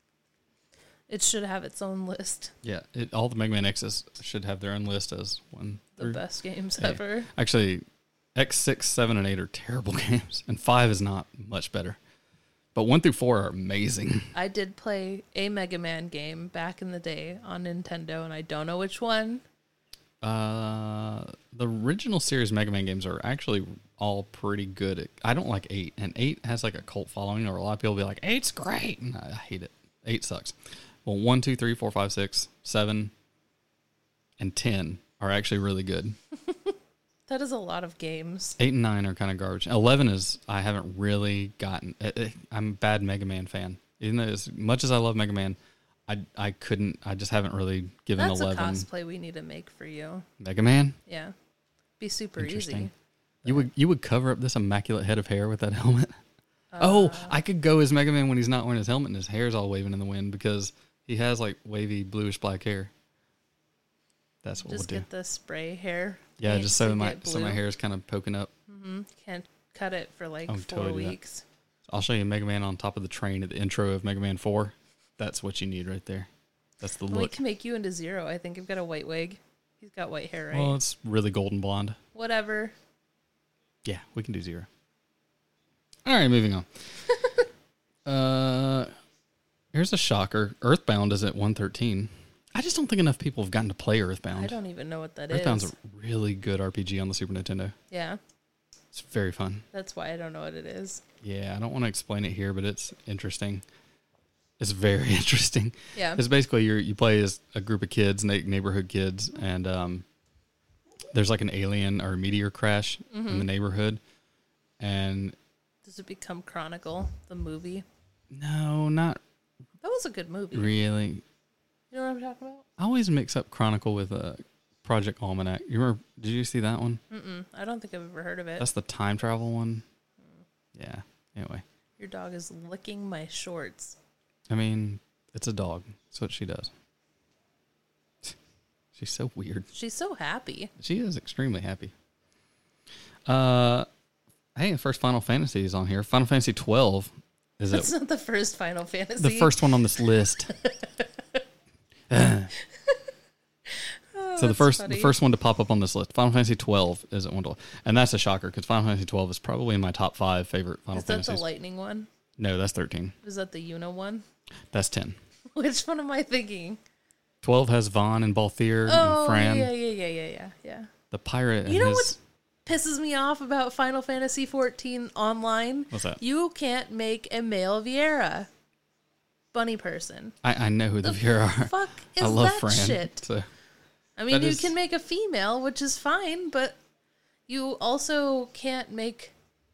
It should have its own list. Yeah, all the Mega Man X's should have their own list as one. The best games ever. Actually, X, 6, 7, and 8 are terrible games, and 5 is not much better. But 1 through 4 are amazing. I did play a Mega Man game back in the day on Nintendo, and I don't know which one. The original series Mega Man games are actually all pretty good. I don't like 8, and 8 has like a cult following, or a lot of people be like, 8's great, and I hate it. 8 sucks. Well, 1, 2, 3, 4, 5, 6, 7, and 10 are actually really good. That is a lot of games. 8 and 9 are kind of garbage. 11 is, I haven't really gotten. I'm a bad Mega Man fan. Even though as much as I love Mega Man, I just haven't really given That's 11. a cosplay we need to make for you. Mega Man? Yeah. Be super Interesting. easy. You would cover up this immaculate head of hair with that helmet? I could go as Mega Man when he's not wearing his helmet and his hair's all waving in the wind because he has like wavy bluish black hair. That's what Just we'll do. get the spray hair. Yeah, paint just so to my get blue. hair is kind of poking up. Can't cut it for like 4 totally do that. weeks. I'll show you Mega Man on top of the train at the intro of Mega Man 4. That's what you need right there. That's the We look. can make you into Zero. I think you've got a white wig. He's got white hair, right? Well, it's really golden blonde. Whatever. Yeah, we can do 0. All right, moving on. Here's a shocker. Earthbound is at 113. I just don't think enough people have gotten to play Earthbound. I don't even know what that is. Earthbound's a really good RPG on the Super Nintendo. Yeah. It's very fun. That's why I don't know what it is. Yeah, I don't want to explain it here, but it's interesting. It's very interesting. Yeah. It's basically you play as a group of kids, neighborhood kids, and there's like an alien or a meteor crash in the neighborhood. And Does it become Chronicle, the movie? no, not That was a good movie. really. You know what I'm talking about? I always mix up Chronicle with Project Almanac. You remember? Did you see that one? I don't think I've ever heard of it. That's the time travel one. Yeah. Anyway, Your dog is licking my shorts. I mean, it's a dog. That's what she does. She's so weird. She's so happy. She is extremely happy. Hey, the first Final Fantasy is on here. Final Fantasy 12 is That's not the first Final Fantasy. the first one on this list. So the first one to pop up on this list, Final Fantasy 12 is at 112, and that's a shocker because Final Fantasy 12 is probably in my top 5 favorite Final Is that Fantasies. the lightning one? No, that's 13. Is that the Una one? That's 10. Which one am I thinking? 12 has Vaughn and Balthier Oh, and Fran. yeah. The pirate. You and know his, what pisses me off about Final Fantasy 14 online? What's that? You can't make a male Viera. Bunny person. I know who the Viera are. Fuck is I love that Fran. shit? So I mean, that you is- can make a female, which is fine, but you also can't make...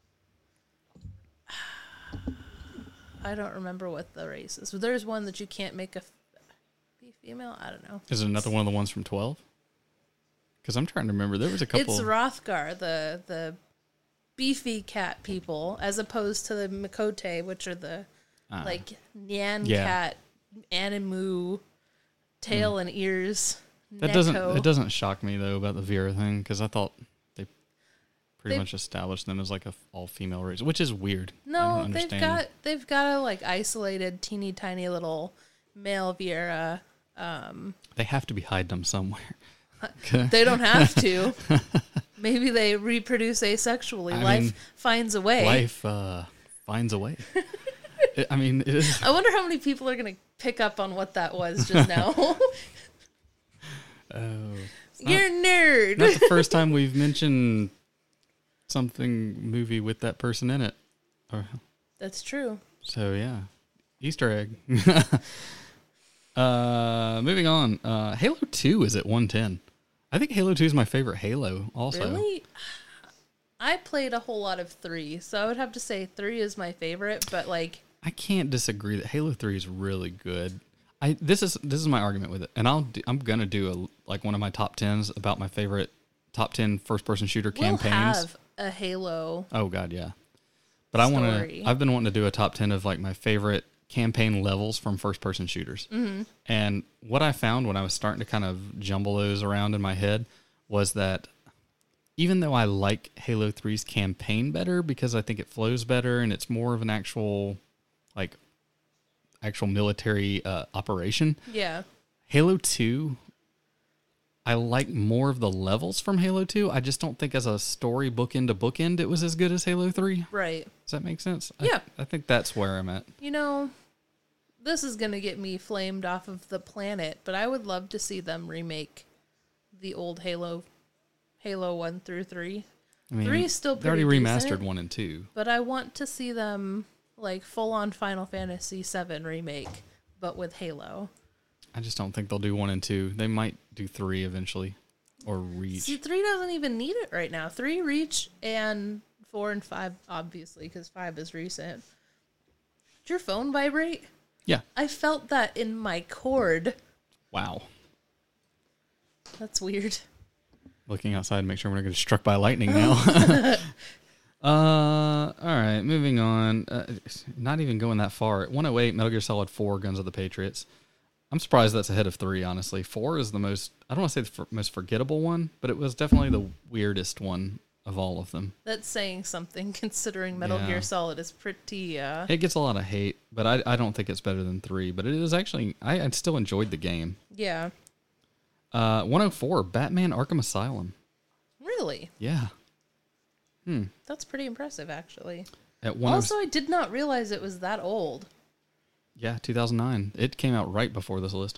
I don't remember what the race is. There's one that you can't make be female. I don't know. is it another one of the ones from 12? Because I'm trying to remember. There was a couple. It's Rothgar, the beefy cat people, as opposed to the Makote, which are the like Nyan Yeah. cat, Animu, tail and ears. That Neko. doesn't shock me though about the Viera thing because I thought they pretty much established them as like a all-female race, which is weird. I No, don't understand. they've got a like isolated, teeny tiny little male Viera. They have to be hiding them somewhere. They don't have to. Maybe they reproduce asexually. Life finds a way. Life finds a way. I mean, it is. I wonder how many people are going to pick up on what that was just now. You're a nerd. Not the first time we've mentioned movie with that person in it. That's true. So yeah, Easter egg. Moving on. Halo 2 is at 110. I think Halo 2 is my favorite Halo also. Really? I played a whole lot of 3, so I would have to say 3 is my favorite, but like I can't disagree that Halo 3 is really good. This is my argument with it, and I'm gonna do one of my top 10s about my favorite top 10 first person shooter campaigns. We'll have a Halo. Oh god, yeah. But I've been wanting to do a top 10 of like my favorite campaign levels from first person shooters. Mm-hmm. And what I found when I was starting to kind of jumble those around in my head was that even though I like Halo 3's campaign better because I think it flows better and it's more of an actual military operation. Yeah. Halo 2, I like more of the levels from Halo 2. I just don't think as a story bookend to bookend it was as good as Halo 3. Right. Does that make sense? Yeah. I think that's where I'm at. You know, this is going to get me flamed off of the planet, but I would love to see them remake the old Halo 1 through 3. I mean, 3 is still they pretty already decent, remastered 1 and 2. but I want to see them like full-on Final Fantasy VII remake, but with Halo. I just don't think they'll do 1 and 2. They might do 3 eventually, or Reach. See, 3 doesn't even need it right now. 3, Reach, and 4 and 5, obviously, because 5 is recent. Did your phone vibrate? Yeah. I felt that in my cord. Wow. That's weird. Looking outside, make sure we're not going to get struck by lightning now. All right, moving on. Not even going that far. At 108, Metal Gear Solid 4, Guns of the Patriots. I'm surprised that's ahead of 3, honestly. 4 is the most, I don't want to say the most forgettable one, but it was definitely the weirdest one of all of them. That's saying something, considering Metal Gear Solid is pretty... It gets a lot of hate, but I don't think it's better than 3. But it is actually, I still enjoyed the game. Yeah. 104, Batman Arkham Asylum. Really? Yeah. That's pretty impressive, actually. At Also, I did not realize it was that old. Yeah, 2009. It came out right before this list.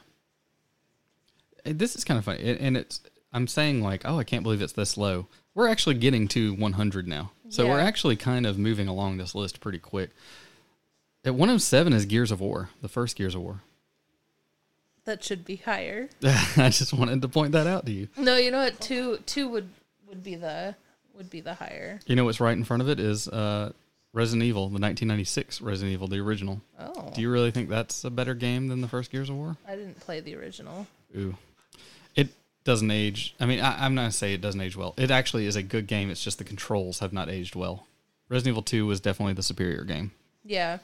This is kind of funny, and I'm saying like, oh, I can't believe it's this low. We're actually getting to 100 now, so we're actually kind of moving along this list pretty quick. At 107 is Gears of War, the first Gears of War. That should be higher. I just wanted to point that out to you. No, you know what? Two would be the higher. You know what's right in front of it is Resident Evil, the 1996 Resident Evil, the original. Oh. Do you really think that's a better game than the first Gears of War? I didn't play the original. Ooh. It doesn't age. I mean, I'm not going to say it doesn't age well. It actually is a good game. It's just the controls have not aged well. Resident Evil 2 was definitely the superior game. Yeah.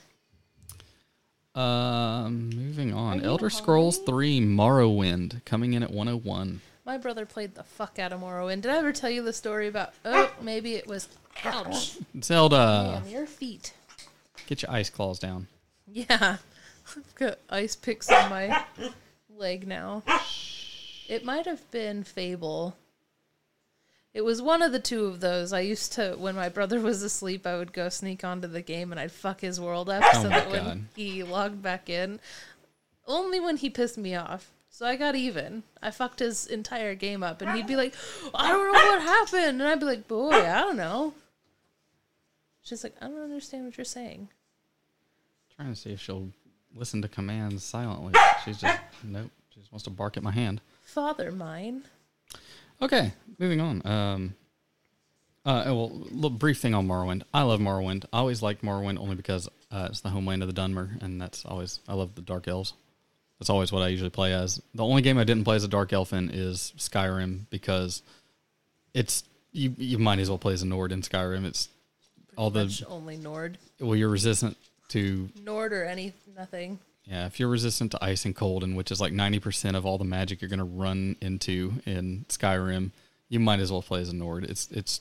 Moving on. Elder Scrolls 3 Morrowind coming in at 101. My brother played the fuck out of Morrowind. Did I ever tell you the story about... Oh, maybe it was... Ouch. Zelda. Man, your feet. Get your ice claws down. Yeah. I've got ice picks on my leg now. It might have been Fable. It was one of the two of those. I used to, when my brother was asleep, I would go sneak onto the game and I'd fuck his world up so that when he logged back in, only when he pissed me off. So I got even. I fucked his entire game up and he'd be like, I don't know what happened. And I'd be like, boy, I don't know. She's like, I don't understand what you're saying. Trying to see if she'll listen to commands silently. She's just, nope. She just wants to bark at my hand. Father mine. Okay, moving on. Little brief thing on Morrowind. I love Morrowind. I always liked Morrowind only because it's the homeland of the Dunmer, and that's always, I love the Dark Elves. That's always what I usually play as. The only game I didn't play as a Dark Elf in is Skyrim because it's, you might as well play as a Nord in Skyrim. It's all the... only Nord. Well, you're resistant to... Nord or nothing. Yeah, if you're resistant to ice and cold, and which is like 90% of all the magic you're going to run into in Skyrim, you might as well play as a Nord. It's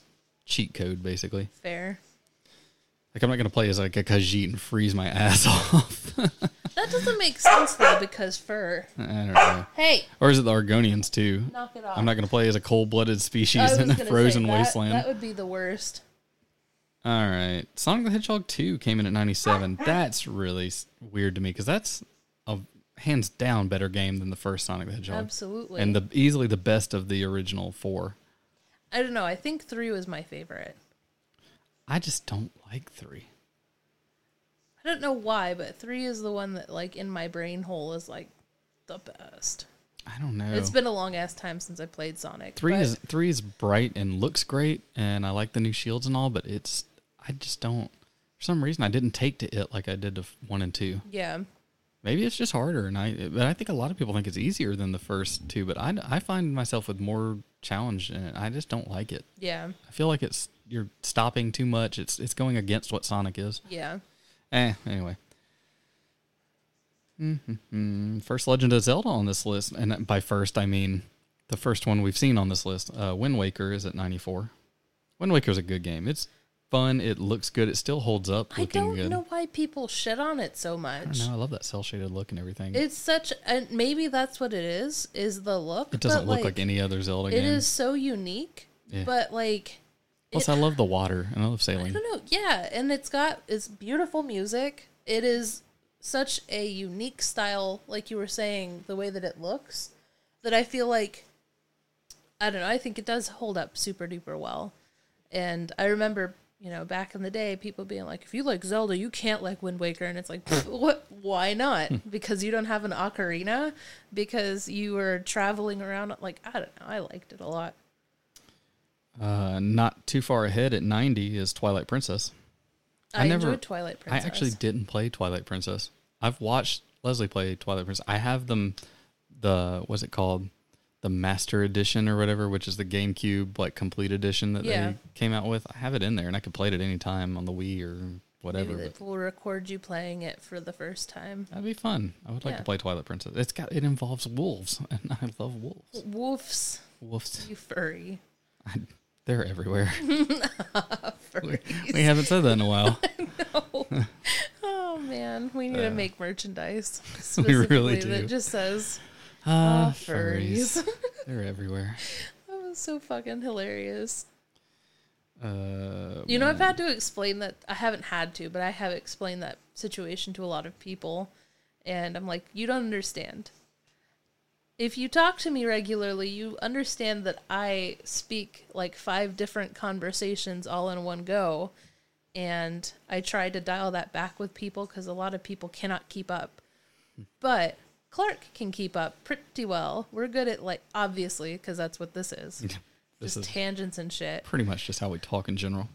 cheat code, basically. Fair. Like, I'm not going to play as like a Khajiit and freeze my ass off. That doesn't make sense, though, because fur. I don't know. Hey! Or is it the Argonians, too? Knock it off. I'm not going to play as a cold-blooded species in a frozen wasteland. That would be the worst. All right. Sonic the Hedgehog 2 came in at 97. That's really weird to me, because that's a hands down better game than the first Sonic the Hedgehog. Absolutely. And easily the best of the original 4. I don't know. I think 3 was my favorite. I just don't like 3. I don't know why, but 3 is the one that, like, in my brain hole is, like, the best. I don't know. It's been a long-ass time since I played Sonic. 3 is bright and looks great, and I like the new shields and all, but I just don't, for some reason, I didn't take to it like I did to 1 and 2. Yeah. Maybe it's just harder, but I think a lot of people think it's easier than the first 2, but I find myself with more challenge, and I just don't like it. Yeah. I feel like you're stopping too much. It's going against what Sonic is. Yeah. Anyway. First Legend of Zelda on this list, and by first I mean the first one we've seen on this list. Wind Waker is at 94. Wind Waker is a good game. It's fun. It looks good. It still holds up. I don't know why people shit on it so much. I don't know. I love that cell shaded look and everything. It's such, and maybe that's what it is the look. It doesn't look like any other Zelda game. It is so unique, but like. Plus, I love the water and I love sailing. I don't know. Yeah, and it's beautiful music. It is such a unique style, like you were saying, the way that it looks, that I feel like, I don't know, I think it does hold up super duper well. And I remember, back in the day, people being like, if you like Zelda, you can't like Wind Waker. And it's like, what? Why not? Because you don't have an ocarina? Because you were traveling around? Like, I don't know. I liked it a lot. Not too far ahead at 90 is Twilight Princess. I enjoyed Twilight Princess. I actually didn't play Twilight Princess. I've watched Leslie play Twilight Princess. I have them, what's it called? The Master Edition or whatever, which is the GameCube like complete edition that they came out with. I have it in there, and I could play it at any time on the Wii or whatever. Maybe we'll record you playing it for the first time. That'd be fun. I would like to play Twilight Princess. It involves wolves, and I love wolves. Wolves. You furry. They're everywhere. Furries. We haven't said that in a while. No. Oh man, we need to make merchandise We really do. that just says furries. They're everywhere. That was so fucking hilarious. Man. I've had to explain that. I haven't had to, but I have explained that situation to a lot of people, and I'm like, you don't understand. If you talk to me regularly, you understand that I speak like 5 different conversations all in one go, and I try to dial that back with people because a lot of people cannot keep up. But Clark can keep up pretty well. We're good at, like, obviously, because that's what this is. This just is tangents and shit. pretty much just how we talk in general.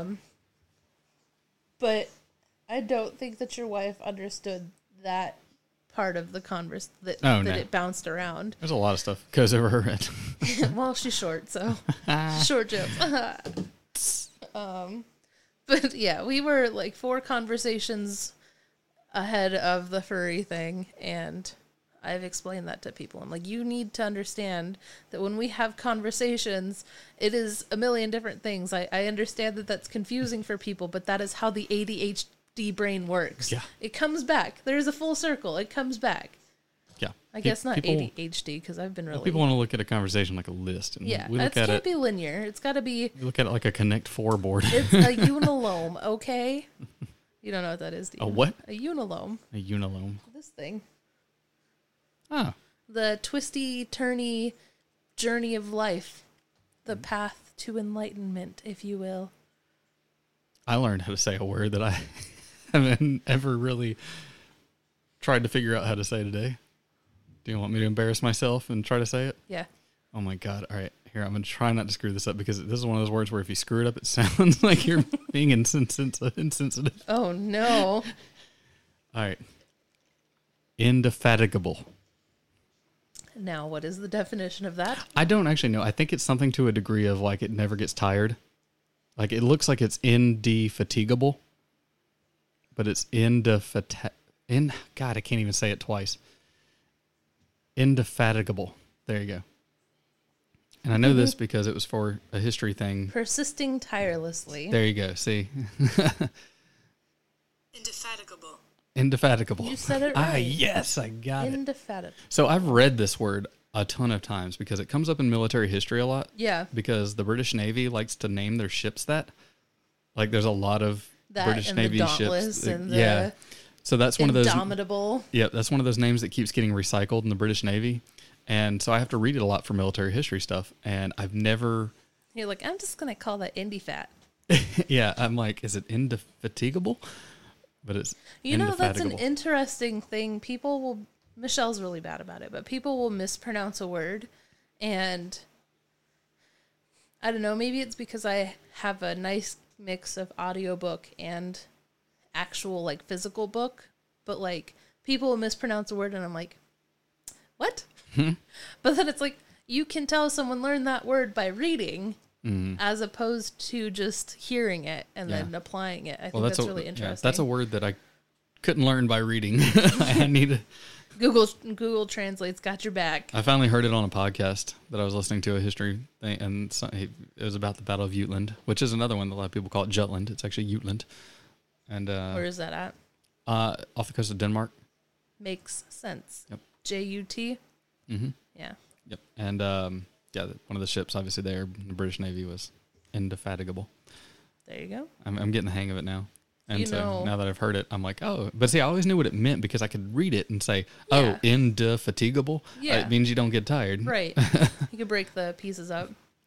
But I don't think that your wife understood that part of the converse that it bounced around. There's a lot of stuff goes over her head. Well, she's short, so short jokes. But yeah, we were like 4 conversations ahead of the furry thing, and I've explained that to people. I'm like, you need to understand that when we have conversations, it is a million different things. I understand that that's confusing for people, but that is how the ADHD brain works. Yeah. It comes back. There's a full circle. It comes back. Yeah. I guess not ADHD, because I've been really... People want to look at a conversation like a list. And yeah, we look it can't be linear. It's got to be... We look at it like a Connect 4 board. It's a unilome, okay? You don't know what that is, do you? A what? A unilome. A unilome. This thing. Oh. The twisty, turny journey of life. The path to enlightenment, if you will. I learned how to say a word that I haven't ever really tried to figure out how to say today. Do you want me to embarrass myself and try to say it? Yeah. Oh my God. All right. Here, I'm going to try not to screw this up, because this is one of those words where if you screw it up, it sounds like you're being insensitive. Oh, no. All right. Indefatigable. Now, what is the definition of that? I don't actually know. I think it's something to a degree of like it never gets tired. Like it looks like it's indefatigable, but it's God, I can't even say it twice. Indefatigable. There you go. And I know this because it was for a history thing. Persisting tirelessly. There you go. See? Indefatigable. Indefatigable. You said it right. Yes, I got it. Indefatigable. So I've read this word a ton of times because it comes up in military history a lot. Yeah. Because the British Navy likes to name their ships that. Like there's a lot of That British and Navy the Dauntless ships. and the yeah. So that's one of those. Indomitable. Yeah, that's one of those names that keeps getting recycled in the British Navy. And so I have to read it a lot for military history stuff. And I've never. You're like, I'm just going to call that Indie-Fat. Yeah, I'm like, is it indefatigable? But it's You know, that's an indefatigable. interesting thing. People will, Michelle's really bad about it, but people will mispronounce a word. And I don't know, maybe it's because I have a nice mix of audiobook and actual, like, physical book. But, like, people will mispronounce a word and I'm like, what? But then it's like, you can tell someone learned that word by reading as opposed to just hearing it and then applying it. I think that's really interesting. That's a word that I couldn't learn by reading. I need to. Google Translate's got your back. I finally heard it on a podcast that I was listening to, a history thing, and it was about the Battle of Jutland, which is another one that a lot of people call it Jutland. It's actually Jutland. And Where is that at? Off the coast of Denmark. Makes sense. Yep. J-U-T? Mm-hmm. Yeah. Yep. And one of the ships, obviously, there in the British Navy was Indefatigable. There you go. I'm getting the hang of it now. And You so know- now that I've heard it, I'm like, oh. But see, I always knew what it meant because I could read it and say, oh, Yeah. indefatigable. Yeah. It means you don't get tired. Right. You can break the pieces up.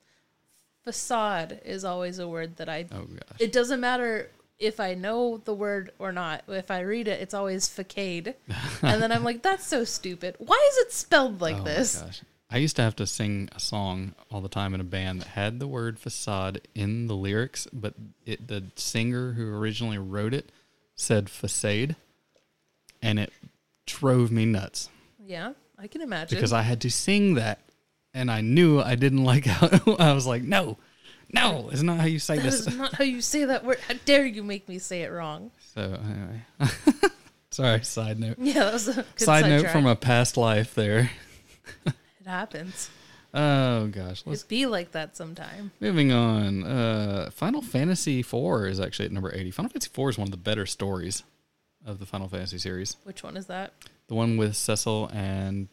Facade is always a word that Oh, gosh. it doesn't matter if I know the word or not. If I read it, it's always facade. And then I'm like, that's so stupid. Why is it spelled like Oh, this? my gosh. I used to have to sing a song all the time in a band that had the word facade in the lyrics, but the singer who originally wrote it said facade, and it drove me nuts Yeah, I can imagine. because I had to sing that, and I knew I didn't like how I was like, no, it's not how you say That this. is not how you say that word. How dare you make me say it wrong? So anyway, sorry. Side note. Yeah, that was a good Side note sidetrack. from a past life there. It happens. Oh gosh, let's It'd be like that sometime. moving on. Final Fantasy IV is actually at number 80. Final Fantasy IV is one of the better stories of the Final Fantasy series. Which one is that? The one with Cecil and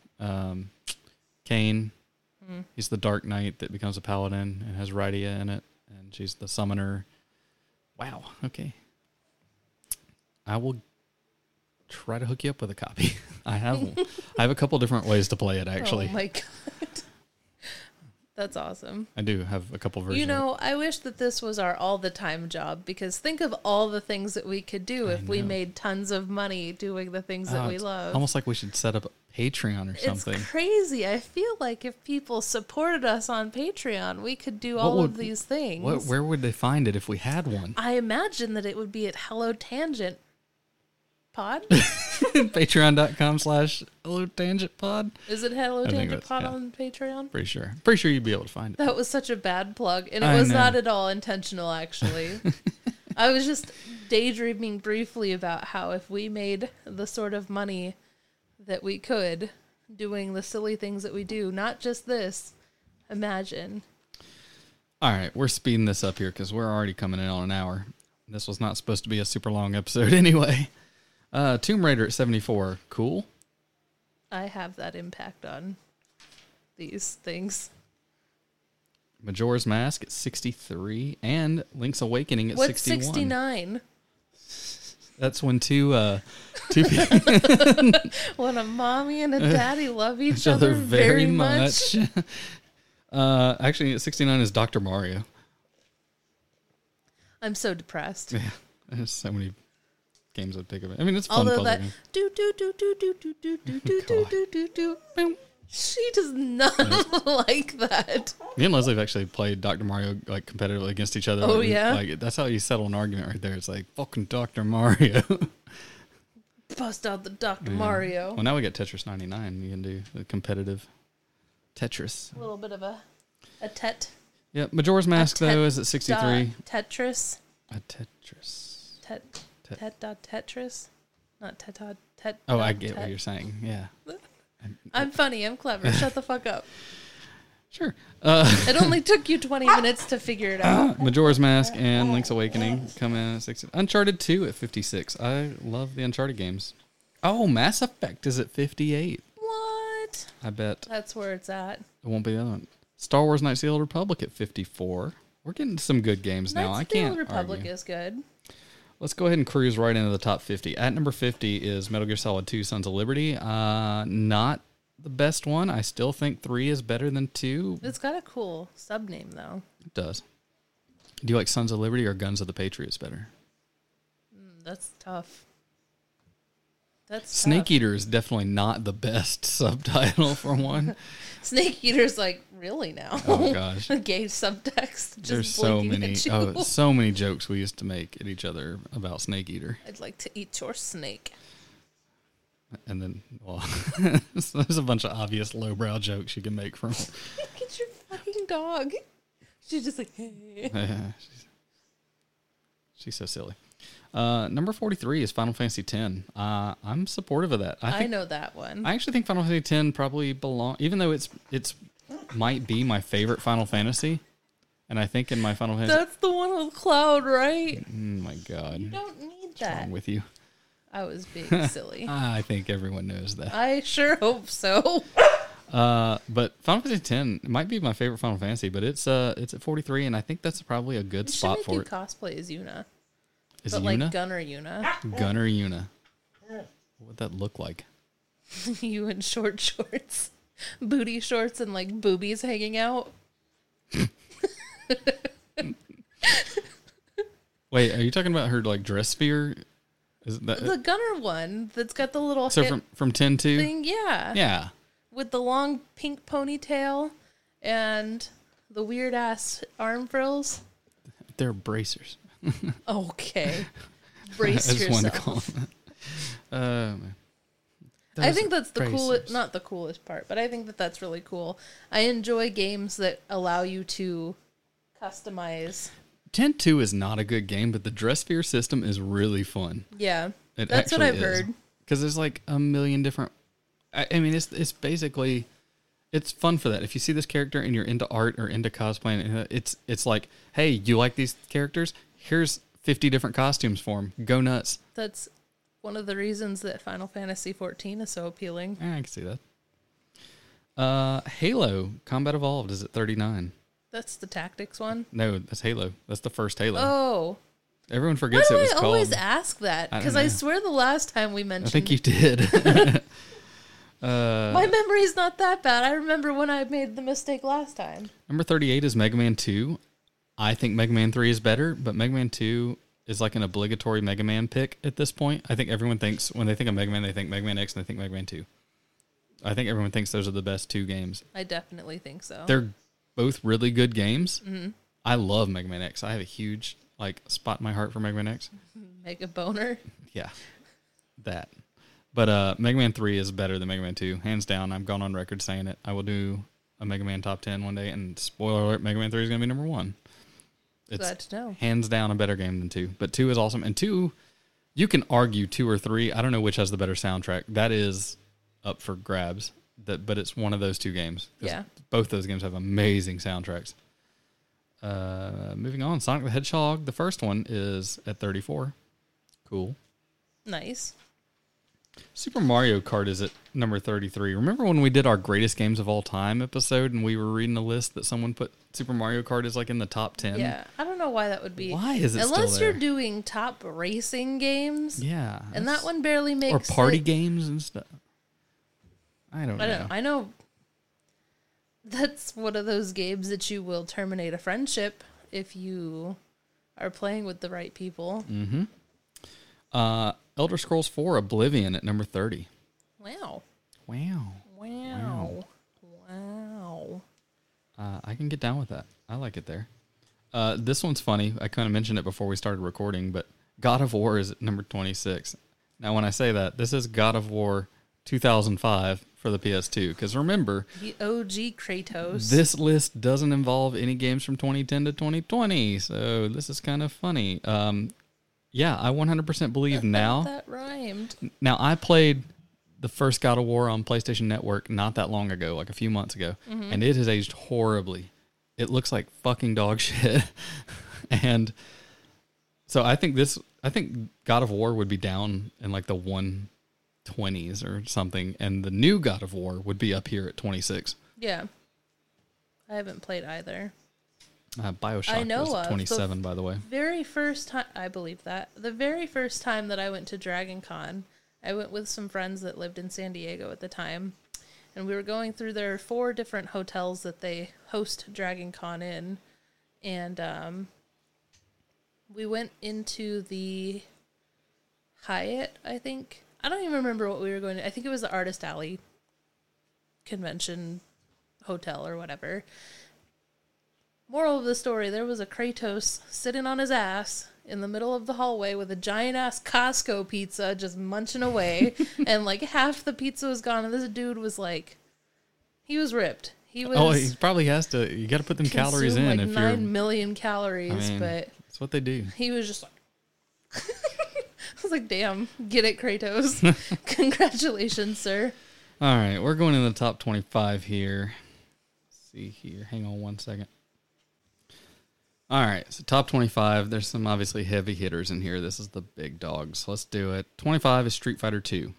Kain. He's the Dark Knight that becomes a paladin and has Rydia in it, and she's the summoner. Wow. Okay. I will try to hook you up with a copy. I have a couple different ways to play it, actually. Oh my god. That's awesome. I do have a couple versions. You know, I wish that this was our all the time job, because think of all the things that we could do if we made tons of money doing the things that we it's love. almost like we should set up a Patreon or something. It's crazy. I feel like if people supported us on Patreon, we could do all of these things. Where would they find it if we had one? I imagine that it would be at Hello Tangent Pod. Patreon.com/Hello Tangent Pod. Is it Hello I think Tangent that's- Pod yeah. on Patreon? Pretty sure you'd be able to find it. That was such a bad plug, and it I was know. not at all intentional, actually. I was just daydreaming briefly about how if we made the sort of money that we could doing the silly things that we do, not just this, imagine. All right, we're speeding this up here because we're already coming in on an hour. This was not supposed to be a super long episode anyway. Tomb Raider at 74. Cool. I have that impact on these things. Majora's Mask at 63. And Link's Awakening at What's 61. 69? That's when two people When a mommy and a daddy love each each other other very much. Actually, at 69 is Dr. Mario. I'm so depressed. Yeah, there's so many games I'd pick of it. I mean, it's a fun Although puzzle that game. do do do do do do do do do do do do do boom. She does not like that. Me and Leslie have actually played Dr. Mario like competitively against each other. Oh, And, yeah? like that's how you settle an argument right there. It's like fucking Dr. Mario. Bust out the Dr. Yeah. Mario. Well, now we got Tetris 99. You can do the competitive Tetris. A little bit of a tet. Yeah, Majora's Mask though is at 63. Tetris. A Tetris. Tet. Tet- Tet dot Tetris. Not tet dot tet. Oh, I dot get what tet. you're saying. Yeah. I'm funny. I'm clever. Shut the fuck up. Sure. It only took you 20 minutes to figure it out. Majora's Mask and Link's Awakening come in at 60. Uncharted 2 at 56. I love the Uncharted games. Oh, Mass Effect is at 58. What? I bet That's where it's at. it won't be the other one. Star Wars Knights of the Old Republic at 54. We're getting some good games now. I can't Knights of the Old Republic argue. is good. Let's go ahead and cruise right into the top 50. At number 50 is Metal Gear Solid 2 Sons of Liberty. Not the best one. I still think 3 is better than 2. It's got a cool sub name though. It does. Do you like Sons of Liberty or Guns of the Patriots better? That's tough. Snake Eater is definitely not the best subtitle for one. Snake Eater's like, really now? Oh gosh. Gay subtext. Just There's so blinking many at you. so many jokes we used to make at each other about Snake Eater. I'd like to eat your snake. And then, well, there's a bunch of obvious lowbrow jokes you can make from it. Get your fucking dog. She's just like, hey. She's so silly. Number 43 is Final Fantasy X. I'm supportive of that. I know that one. I actually think Final Fantasy X probably even though it's might be my favorite Final Fantasy, and I think in my Final Fantasy... That's the one with Cloud, right? Oh my God. You don't need What's that. wrong with you? I was being silly. I think everyone knows that. I sure hope so. But Final Fantasy X might be my favorite Final Fantasy, but it's at 43, and I think that's probably a good You should spot make for you it. cosplay as Yuna. Is But Yuna? like Gunner Yuna. Gunner Yuna. What would that look like? You in short shorts. Booty shorts and like boobies hanging out. Wait, are you talking about her like dress sphere? Is that The Gunner one that's got the little so hip from 10 to? thing. Yeah. Yeah. With the long pink ponytail and the weird ass arm frills. They're bracers. Okay. I Brace just wanted to yourself. call them that. I think that's the bracers. coolest, not the coolest part, but I think that that's really cool. I enjoy games that allow you to customize. 10-2 is not a good game, but the dress sphere system is really fun. Yeah. It That's what actually I've is. heard. Because there's like a million different... I mean, it's basically... It's fun for that. If you see this character and you're into art or into cosplaying, it's like, hey, you like these characters? Here's 50 different costumes for them. Go nuts. That's one of the reasons that Final Fantasy XIV is so appealing. I can see that. Halo Combat Evolved is at 39. That's the tactics one. No, that's Halo. That's the first Halo. Oh. Everyone Why forgets do it was I called... always ask that? I don't Because know. I swear the last time we mentioned... I think you did. My memory's not that bad. I remember when I made the mistake last time. Number 38 is Mega Man 2. I think Mega Man 3 is better, but Mega Man 2 is like an obligatory Mega Man pick at this point. I think everyone thinks, when they think of Mega Man, they think Mega Man X and they think Mega Man 2. I think everyone thinks those are the best two games. I definitely think so. They're both really good games. Mm-hmm. I love Mega Man X. I have a huge spot in my heart for Mega Man X. Mega boner. Yeah, that. But Mega Man 3 is better than Mega Man 2. Hands down, I've gone on record saying it. I will do a Mega Man top 10 one day, and spoiler alert, Mega Man 3 is going to be number 1. It's Glad to know. hands down a better game than 2. But 2 is awesome. And 2, you can argue 2 or 3. I don't know which has the better soundtrack. That is up for grabs. But it's one of those two games. Yeah. Both those games have amazing soundtracks. Moving on, Sonic the Hedgehog, the first one, is at 34. Cool. Nice. Super Mario Kart is at number 33. Remember when we did our greatest games of all time episode and we were reading a list that someone put Super Mario Kart is like in the top 10? Yeah. I don't know why that would be. Why is it Unless still there? you're doing top racing games. Yeah. And that one barely makes or party it. games and stuff. I don't know. I know that's one of those games that you will terminate a friendship if you are playing with the right people. Mm-hmm. Elder Scrolls 4 Oblivion at number 30. Wow. Wow. I can get down with that. I like it there. This one's funny. I kind of mentioned it before we started recording, but God of War is at number 26. Now, when I say that, this is God of War 2005 for the PS2. Because remember, The OG Kratos. this list doesn't involve any games from 2010 to 2020. So this is kind of funny. Yeah, I 100% believe now. That rhymed. Now, I played the first God of War on PlayStation Network not that long ago, like a few months ago, and it has aged horribly. It looks like fucking dog shit. And so I think God of War would be down in like the 120s or something, and the new God of War would be up here at 26. Yeah. I haven't played either. BioShock was 27, by the way. Very first time, I believe that. The very first time that I went to Dragon Con, I went with some friends that lived in San Diego at the time, and we were going through their 4 different hotels that they host Dragon Con in, and we went into the Hyatt, I think. I don't even remember what we were going to. I think it was the Artist Alley convention hotel or whatever. Moral of the story, there was a Kratos sitting on his ass in the middle of the hallway with a giant-ass Costco pizza just munching away, and like half the pizza was gone, and this dude was like, he was ripped. He was. He probably has to. You got to put them calories in. Like if 9 million calories, I mean, but that's what they do. he was just like, I was like, damn, get it, Kratos. Congratulations, sir. All right, we're going in the top 25 here. Let's see here. Hang on one second. All right, so top 25. There's some obviously heavy hitters in here. This is the big dogs. Let's do it. 25 is Street Fighter 2.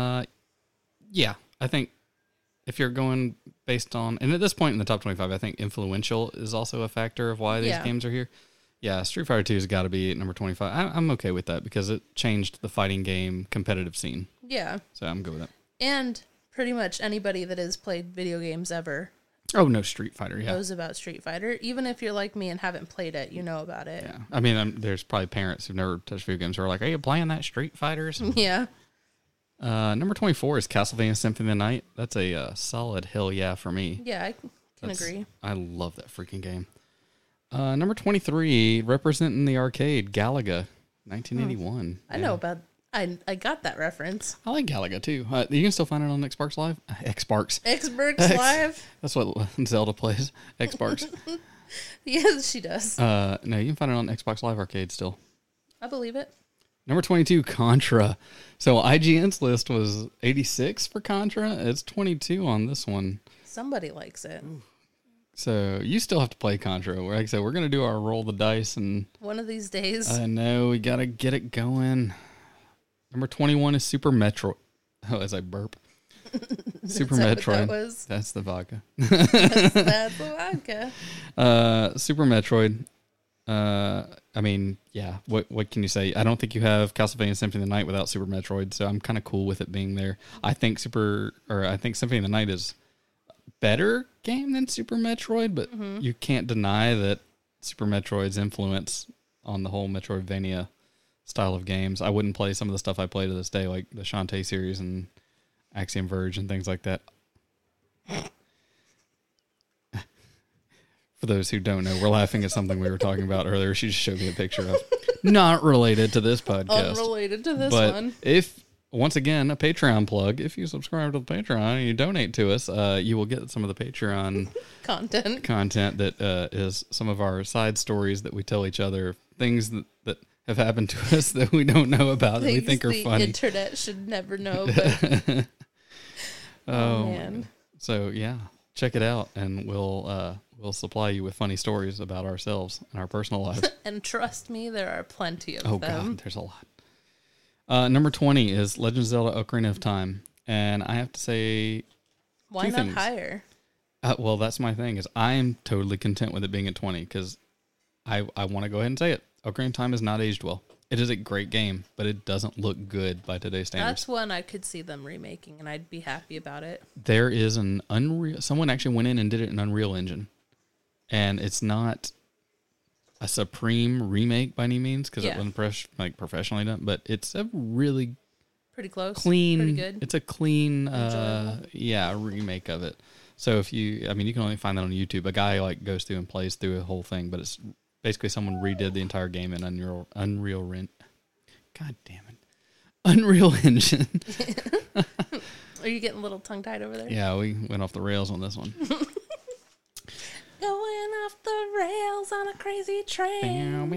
Yeah, I think if you're going based on, and at this point in the top 25, I think influential is also a factor of why these games are here. Yeah, Street Fighter 2 has got to be at number 25. I'm okay with that because it changed the fighting game competitive scene. Yeah. So I'm good with that. And pretty much anybody that has played video games ever Oh, no, Street Fighter, yeah. knows about Street Fighter. Even if you're like me and haven't played it, you know about it. Yeah. I mean, there's probably parents who've never touched video games who are like, are you playing that Street Fighters? Yeah. Number 24 is Castlevania Symphony of the Night. That's a solid hell yeah for me. Yeah, I can agree. I love that freaking game. Number 23, representing the arcade, Galaga, 1981. I know about. I got that reference. I like Galaga too. You can still find it on Xbox Live. Xbox Live. That's what Zelda plays. Xbox. Yes, she does. No, you can find it on Xbox Live Arcade still. I believe it. Number 22, Contra. So IGN's list was 86 for Contra. It's 22 on this one. Somebody likes it. So you still have to play Contra. Like I said, we're going to do our roll the dice, and one of these days. I know we got to get it going. Number 21 is Super Metroid. Oh, as I burp. Super Metroid. That's the vodka. That's the vodka. Super Metroid. I mean, yeah. What can you say? I don't think you have Castlevania Symphony of the Night without Super Metroid, so I'm kind of cool with it being there. I think Symphony of the Night is a better game than Super Metroid, but you can't deny that Super Metroid's influence on the whole Metroidvania style of games. I wouldn't play some of the stuff I play to this day, like the Shantae series and Axiom Verge and things like that. For those who don't know, we're laughing at something we were talking about earlier. She just showed me a picture of, not related to this podcast. Unrelated to this but one. If, once again, a Patreon plug, if you subscribe to the Patreon and you donate to us, you will get some of the Patreon content that is some of our side stories that we tell each other, things that have happened to us that we don't know about that we think are funny. The internet should never know. But oh man! So yeah, check it out, and we'll supply you with funny stories about ourselves and our personal lives. And trust me, there are plenty of them. Oh god, there's a lot. Number 20 is Legend of Zelda: Ocarina of Time, and I have to say, why not higher? Well, that's my thing. Is I am totally content with it being at 20 because I want to go ahead and say it. Ocarina of Time has not aged well. It is a great game, but it doesn't look good by today's standards. That's one I could see them remaking, and I'd be happy about it. There is an Unreal... Someone actually went in and did it in Unreal Engine. And it's not a supreme remake by any means, because it wasn't professionally done, but it's a really... Pretty close. Clean... Pretty good. It's a clean, remake of it. So if you... I mean, you can only find that on YouTube. A guy goes through and plays through a whole thing, but it's... Basically, someone redid the entire game in Unreal God damn it. Unreal Engine. Are you getting a little tongue-tied over there? Yeah, we went off the rails on this one. Going off the rails on a crazy train.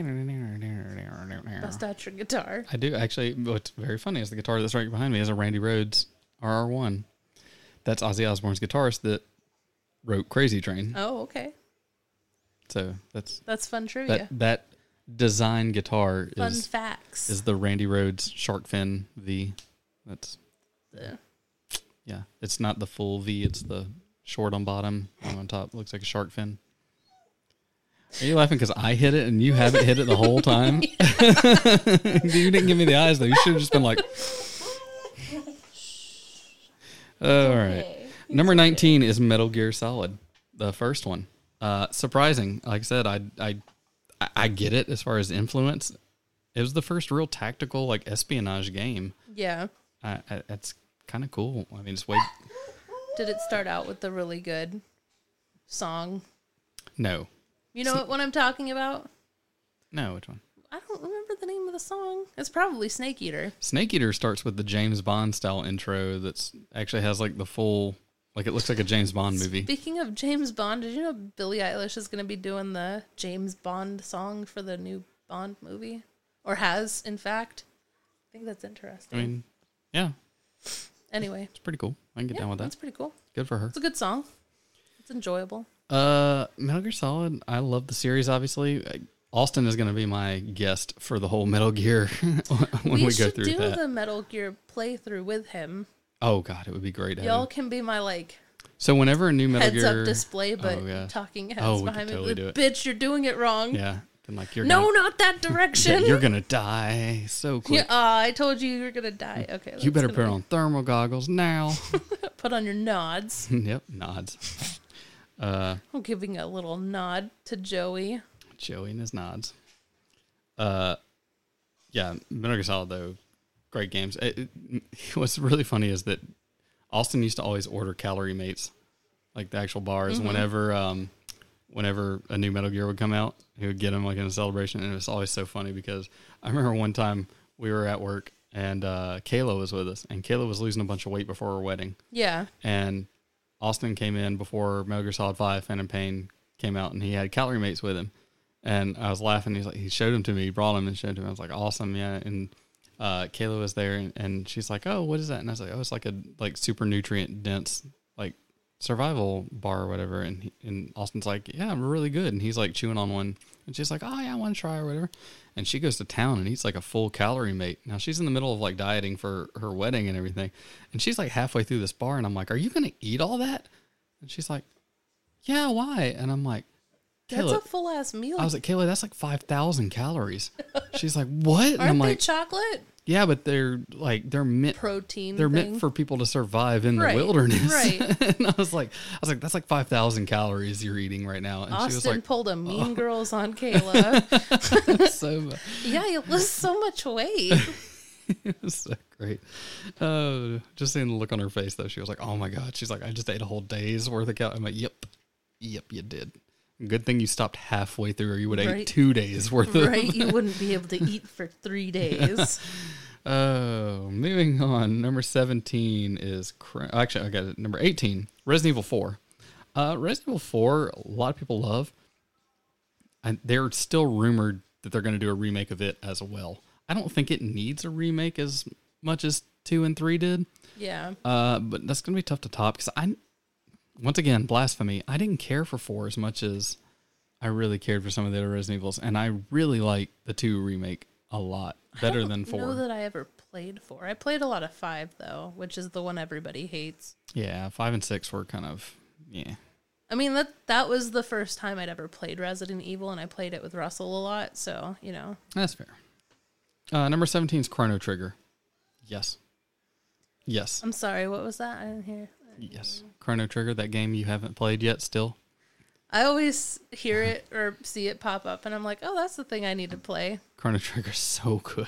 Bust out your guitar. I do. Actually, what's very funny is the guitar that's right behind me is a Randy Rhoads RR1. That's Ozzy Osbourne's guitarist that wrote Crazy Train. Oh, okay. So that's fun trivia. That design guitar fun facts is the Randy Rhoads Shark Fin V. That's yeah. It's not the full V. It's the short on bottom, long on top. Looks like a shark fin. Are you laughing because I hit it and you haven't hit it the whole time? You didn't give me the eyes though. You should have just been like. All right. Number 19 is Metal Gear Solid, the first one. Surprising. Like I said, I get it as far as influence. It was the first real tactical like espionage game. Yeah. It's kind of cool. I mean, just wait. Did it start out with the really good song? No. You know what I'm talking about? No, which one? I don't remember the name of the song. It's probably Snake Eater. Snake Eater starts with the James Bond style intro that's actually has like the full, like it looks like a James Bond movie. Speaking of James Bond, did you know Billie Eilish is going to be doing the James Bond song for the new Bond movie? Or has, in fact. I think that's interesting. I mean, yeah. Anyway. It's pretty cool. I can get down with that. That's pretty cool. Good for her. It's a good song. It's enjoyable. Metal Gear Solid, I love the series, obviously. Austin is going to be my guest for the whole Metal Gear when we go through that. We should do the Metal Gear playthrough with him. Oh, God, it would be great. Y'all can be my, like... So whenever a new Metal Gear... Heads-up display, but talking heads behind me. Totally do it. Bitch, you're doing it wrong. Yeah. And like, not that direction. You're going to die so quick. Yeah, I told you were going to die. Okay. You better put on thermal goggles now. Put on your nods. Yep, nods. I'm giving a little nod to Joey. Joey and his nods. Yeah, Metal Gear Solid, though, great games. What's really funny is that Austin used to always order Calorie Mates, like the actual bars, whenever a new Metal Gear would come out. He would get them like in a celebration, and it was always so funny because I remember one time we were at work, and Kayla was with us, and Kayla was losing a bunch of weight before her wedding. Yeah. And Austin came in before Metal Gear Solid 5, Phantom Pain came out, and he had Calorie Mates with him. And I was laughing. He's like, he showed them to me. He brought them and showed them. I was like, awesome, yeah. And Kayla was there, and she's like, oh, what is that? And I was like, oh, it's like a super nutrient dense like survival bar or whatever. And Austin's like, yeah, I'm really good. And he's like chewing on one, and she's like, oh yeah, I want to try or whatever. And she goes to town and eats like a full Calorie Mate. Now she's in the middle of like dieting for her wedding and everything, and she's like halfway through this bar, and I'm like, are you gonna eat all that? And she's like, yeah, why? And I'm like, Kayla, that's a full ass meal. I was like, Kayla, that's like 5,000 calories. She's like, what? And Aren't I'm they like, chocolate? Yeah, but they're meant protein. They're meant for people to survive in the wilderness. Right. And I was like, that's like 5,000 calories you're eating right now. And Austin she was like, pulled a Mean Girls on Kayla. so yeah, you lose so much weight. It was so great. Just seeing the look on her face though, she was like, oh my God. She's like, I just ate a whole day's worth of calories. I'm like, yep, you did. Good thing you stopped halfway through, or you would have ate 2 days worth of. Right, you wouldn't be able to eat for 3 days. Oh, moving on. Number 17 is actually I got it. Number 18, Resident Evil 4. Resident Evil 4, a lot of people love, and they're still rumored that they're going to do a remake of it as well. I don't think it needs a remake as much as 2 and 3 did. Yeah. But that's going to be tough to top because once again, blasphemy. I didn't care for 4 as much as I really cared for some of the other Resident Evils, and I really like the 2 remake a lot better than 4. I don't know that I ever played 4. I played a lot of 5 though, which is the one everybody hates. Yeah, 5 and 6 were kind of I mean that was the first time I'd ever played Resident Evil, and I played it with Russell a lot, so you know. That's fair. Number 17 is Chrono Trigger. Yes. I'm sorry, what was that? I didn't hear. Yes. Chrono Trigger, that game you haven't played yet still. I always hear it or see it pop up, and I'm like, oh, that's the thing I need to play. Chrono Trigger's so good.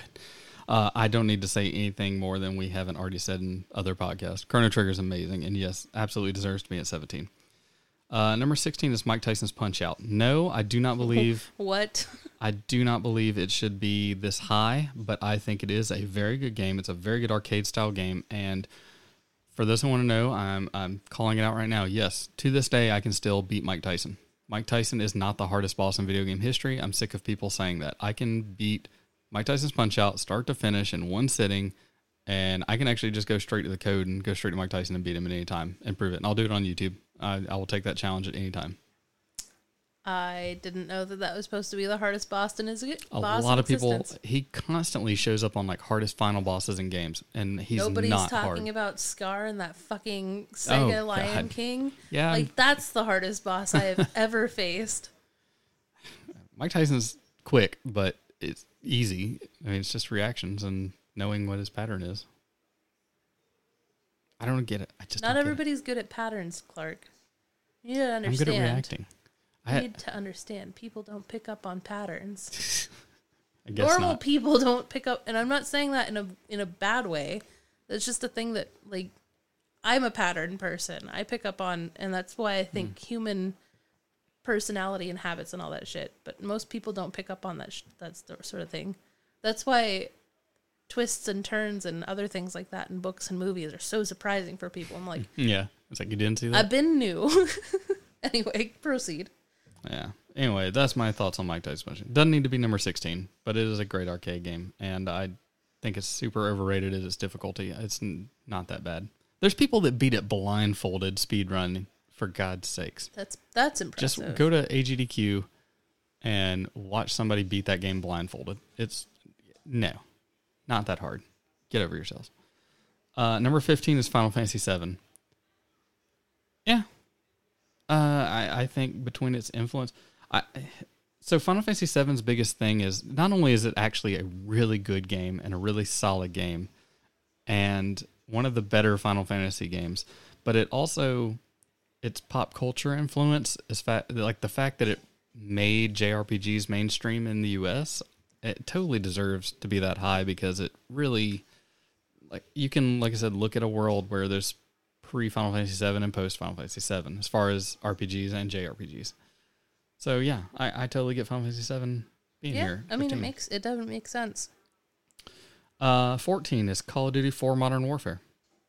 I don't need to say anything more than we haven't already said in other podcasts. Chrono Trigger's amazing, and yes, absolutely deserves to be at 17. Number 16 is Mike Tyson's Punch-Out. No, I do not believe... What? I do not believe it should be this high, but I think it is a very good game. It's a very good arcade-style game, and... For those who want to know, I'm calling it out right now. Yes, to this day, I can still beat Mike Tyson. Mike Tyson is not the hardest boss in video game history. I'm sick of people saying that. I can beat Mike Tyson's Punch-Out, start to finish, in one sitting, and I can actually just go straight to the code and go straight to Mike Tyson and beat him at any time and prove it. And I'll do it on YouTube. I will take that challenge at any time. I didn't know that was supposed to be the hardest boss in his A lot of people, he constantly shows up on like hardest final bosses in games, and he's Nobody's not talking hard. about Scar and that fucking Sega Lion God. King. Yeah. Like, that's the hardest boss I have ever faced. Mike Tyson's quick, but it's easy. I mean, it's just reactions and knowing what his pattern is. I don't get it. I just Not don't everybody's good at patterns, Clark. You need to get it. understand. I'm good at reacting. You need to understand. People don't pick up on patterns. I guess Normal not. people don't pick up, and I'm not saying that in a bad way. It's just a thing that, like, I'm a pattern person. I pick up on, and that's why I think human personality and habits and all that shit. But most people don't pick up on that. That's the sort of thing. That's why twists and turns and other things like that in books and movies are so surprising for people. I'm like, Yeah, it's like you didn't see that. I've been new. Anyway, proceed. Yeah. Anyway, that's my thoughts on Mike Tyson's Punch. Doesn't need to be number 16, but it is a great arcade game, and I think it's super overrated at its difficulty. It's not that bad. There's people that beat it blindfolded speedrun, for God's sakes. That's impressive. Just go to AGDQ and watch somebody beat that game blindfolded. It's not that hard. Get over yourselves. Number 15 is Final Fantasy VII. Yeah. I think between its influence, so Final Fantasy VII's biggest thing is not only is it actually a really good game and a really solid game, and one of the better Final Fantasy games, but it also, its pop culture influence is like the fact that it made JRPGs mainstream in the US. It totally deserves to be that high because it really, like, you can, like I said, look at a world where there's pre-Final Fantasy VII and post-Final Fantasy VII as far as RPGs and JRPGs. So yeah, I totally get Final Fantasy VII being here. I mean, it doesn't make sense. 14 is Call of Duty 4 Modern Warfare.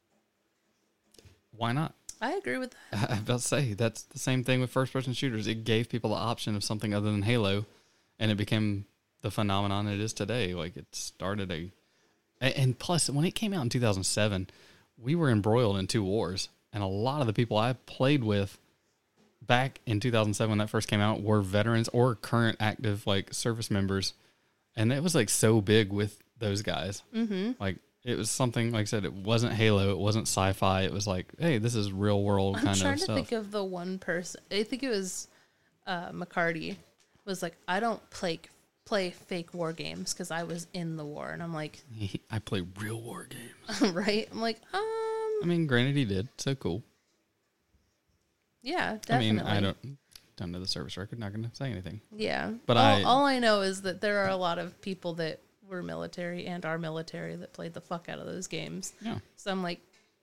Why not? I agree with that. I was about to say, that's the same thing with first-person shooters. It gave people the option of something other than Halo, and it became the phenomenon it is today. Like, it started and plus, when it came out in 2007, we were embroiled in 2 wars, and a lot of the people I played with back in 2007 when that first came out were veterans or current active, like, service members, and it was, like, so big with those guys. Mm-hmm. Like, it was something, like I said, it wasn't Halo, it wasn't sci-fi, it was like, hey, this is real world kind of stuff. I'm trying to think of the one person, I think it was McCarty, was like, I don't play fake war games because I was in the war. And I'm like, I play real war games. Right? I'm like, I mean, granted he did, so cool. Yeah, definitely. I mean, I don't know the service record, not going to say anything. Yeah. But all I know is that there are a lot of people that were military and are military that played the fuck out of those games. Yeah. So I'm like,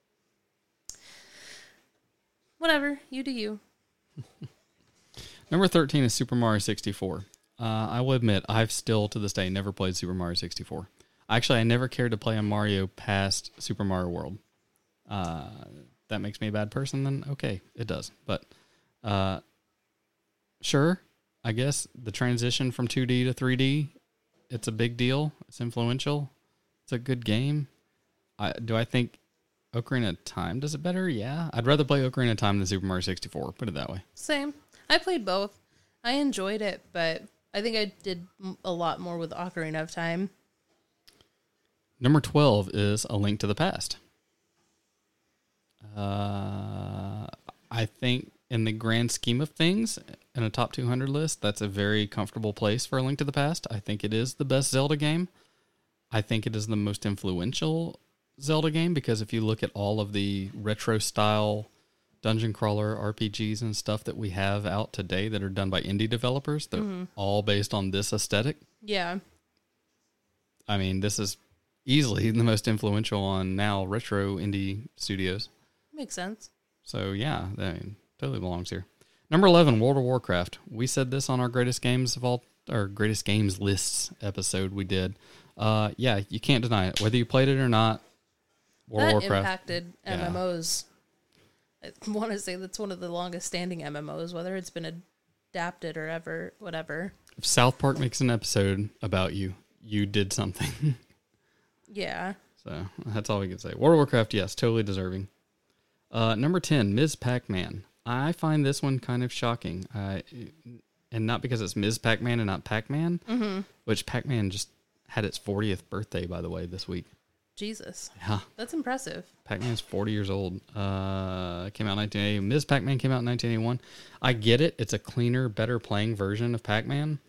whatever, you do you. Number 13 is Super Mario 64. I will admit, I've still, to this day, never played Super Mario 64. Actually, I never cared to play on Mario past Super Mario World. That makes me a bad person, then okay, it does. But, sure, I guess the transition from 2D to 3D, it's a big deal. It's influential. It's a good game. Do I think Ocarina of Time does it better? Yeah. I'd rather play Ocarina of Time than Super Mario 64, put it that way. Same. I played both. I enjoyed it, but I think I did a lot more with Ocarina of Time. Number 12 is A Link to the Past. I think in the grand scheme of things, in a top 200 list, that's a very comfortable place for A Link to the Past. I think it is the best Zelda game. I think it is the most influential Zelda game because if you look at all of the retro style dungeon crawler RPGs and stuff that we have out today that are done by indie developers, they're all based on this aesthetic. Yeah. I mean, this is easily the most influential on now retro indie studios. Makes sense. So yeah, I mean, totally belongs here. Number 11, World of Warcraft. We said this on our greatest games lists episode we did. Yeah, you can't deny it. Whether you played it or not, World of Warcraft impacted MMOs. I want to say that's one of the longest standing MMOs, whether it's been adapted or ever, whatever. If South Park makes an episode about you, you did something. Yeah. So that's all we can say. World of Warcraft, yes, totally deserving. Number 10, Ms. Pac-Man. I find this one kind of shocking. And not because it's Ms. Pac-Man and not Pac-Man, which Pac-Man just had its 40th birthday, by the way, this week. Jesus. Yeah. That's impressive. Pac-Man's 40 years old. Came out in 1980. Ms. Pac-Man came out in 1981. I get it. It's a cleaner, better playing version of Pac-Man.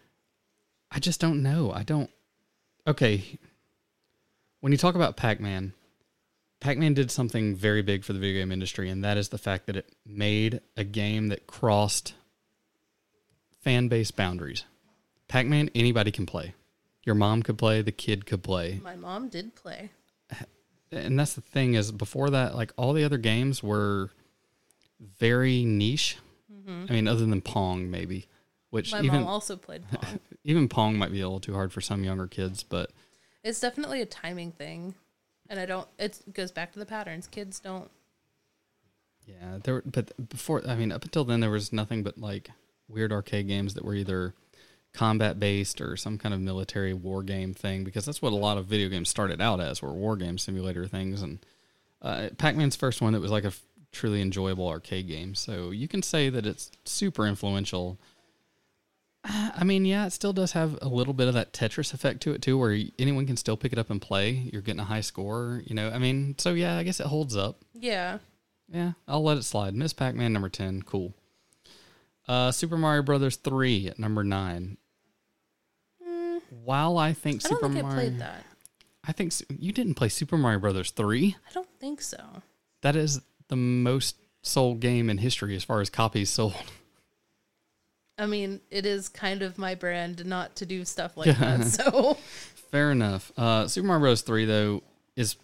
I just don't know. Okay. When you talk about Pac-Man did something very big for the video game industry, and that is the fact that it made a game that crossed fan base boundaries. Pac-Man, anybody can play. Your mom could play, the kid could play. My mom did play. And that's the thing is, before that, like, all the other games were very niche. I mean, other than Pong, maybe. Which My even, mom also played Pong. Even Pong might be a little too hard for some younger kids, but... It's definitely a timing thing. And it goes back to the patterns. Kids don't... Yeah, but before, I mean, up until then, there was nothing but, like, weird arcade games that were either combat-based or some kind of military war game thing, because that's what a lot of video games started out as, were war game simulator things. And Pac-Man's first one that was like a truly enjoyable arcade game, so you can say that it's super influential. I mean, yeah, it still does have a little bit of that Tetris effect to it too, where anyone can still pick it up and play. You're getting a high score, you know. I mean, so yeah, I guess it holds up. Yeah. Yeah, I'll let it slide. Ms. Pac-Man, number 10, cool. Super Mario Brothers 3 at number 9. While I think Super Mario... I played that. I think you didn't play Super Mario Brothers 3? I don't think so. That is the most sold game in history as far as copies sold. I mean, it is kind of my brand not to do stuff like that, so... Fair enough. Super Mario Bros. 3, though, is...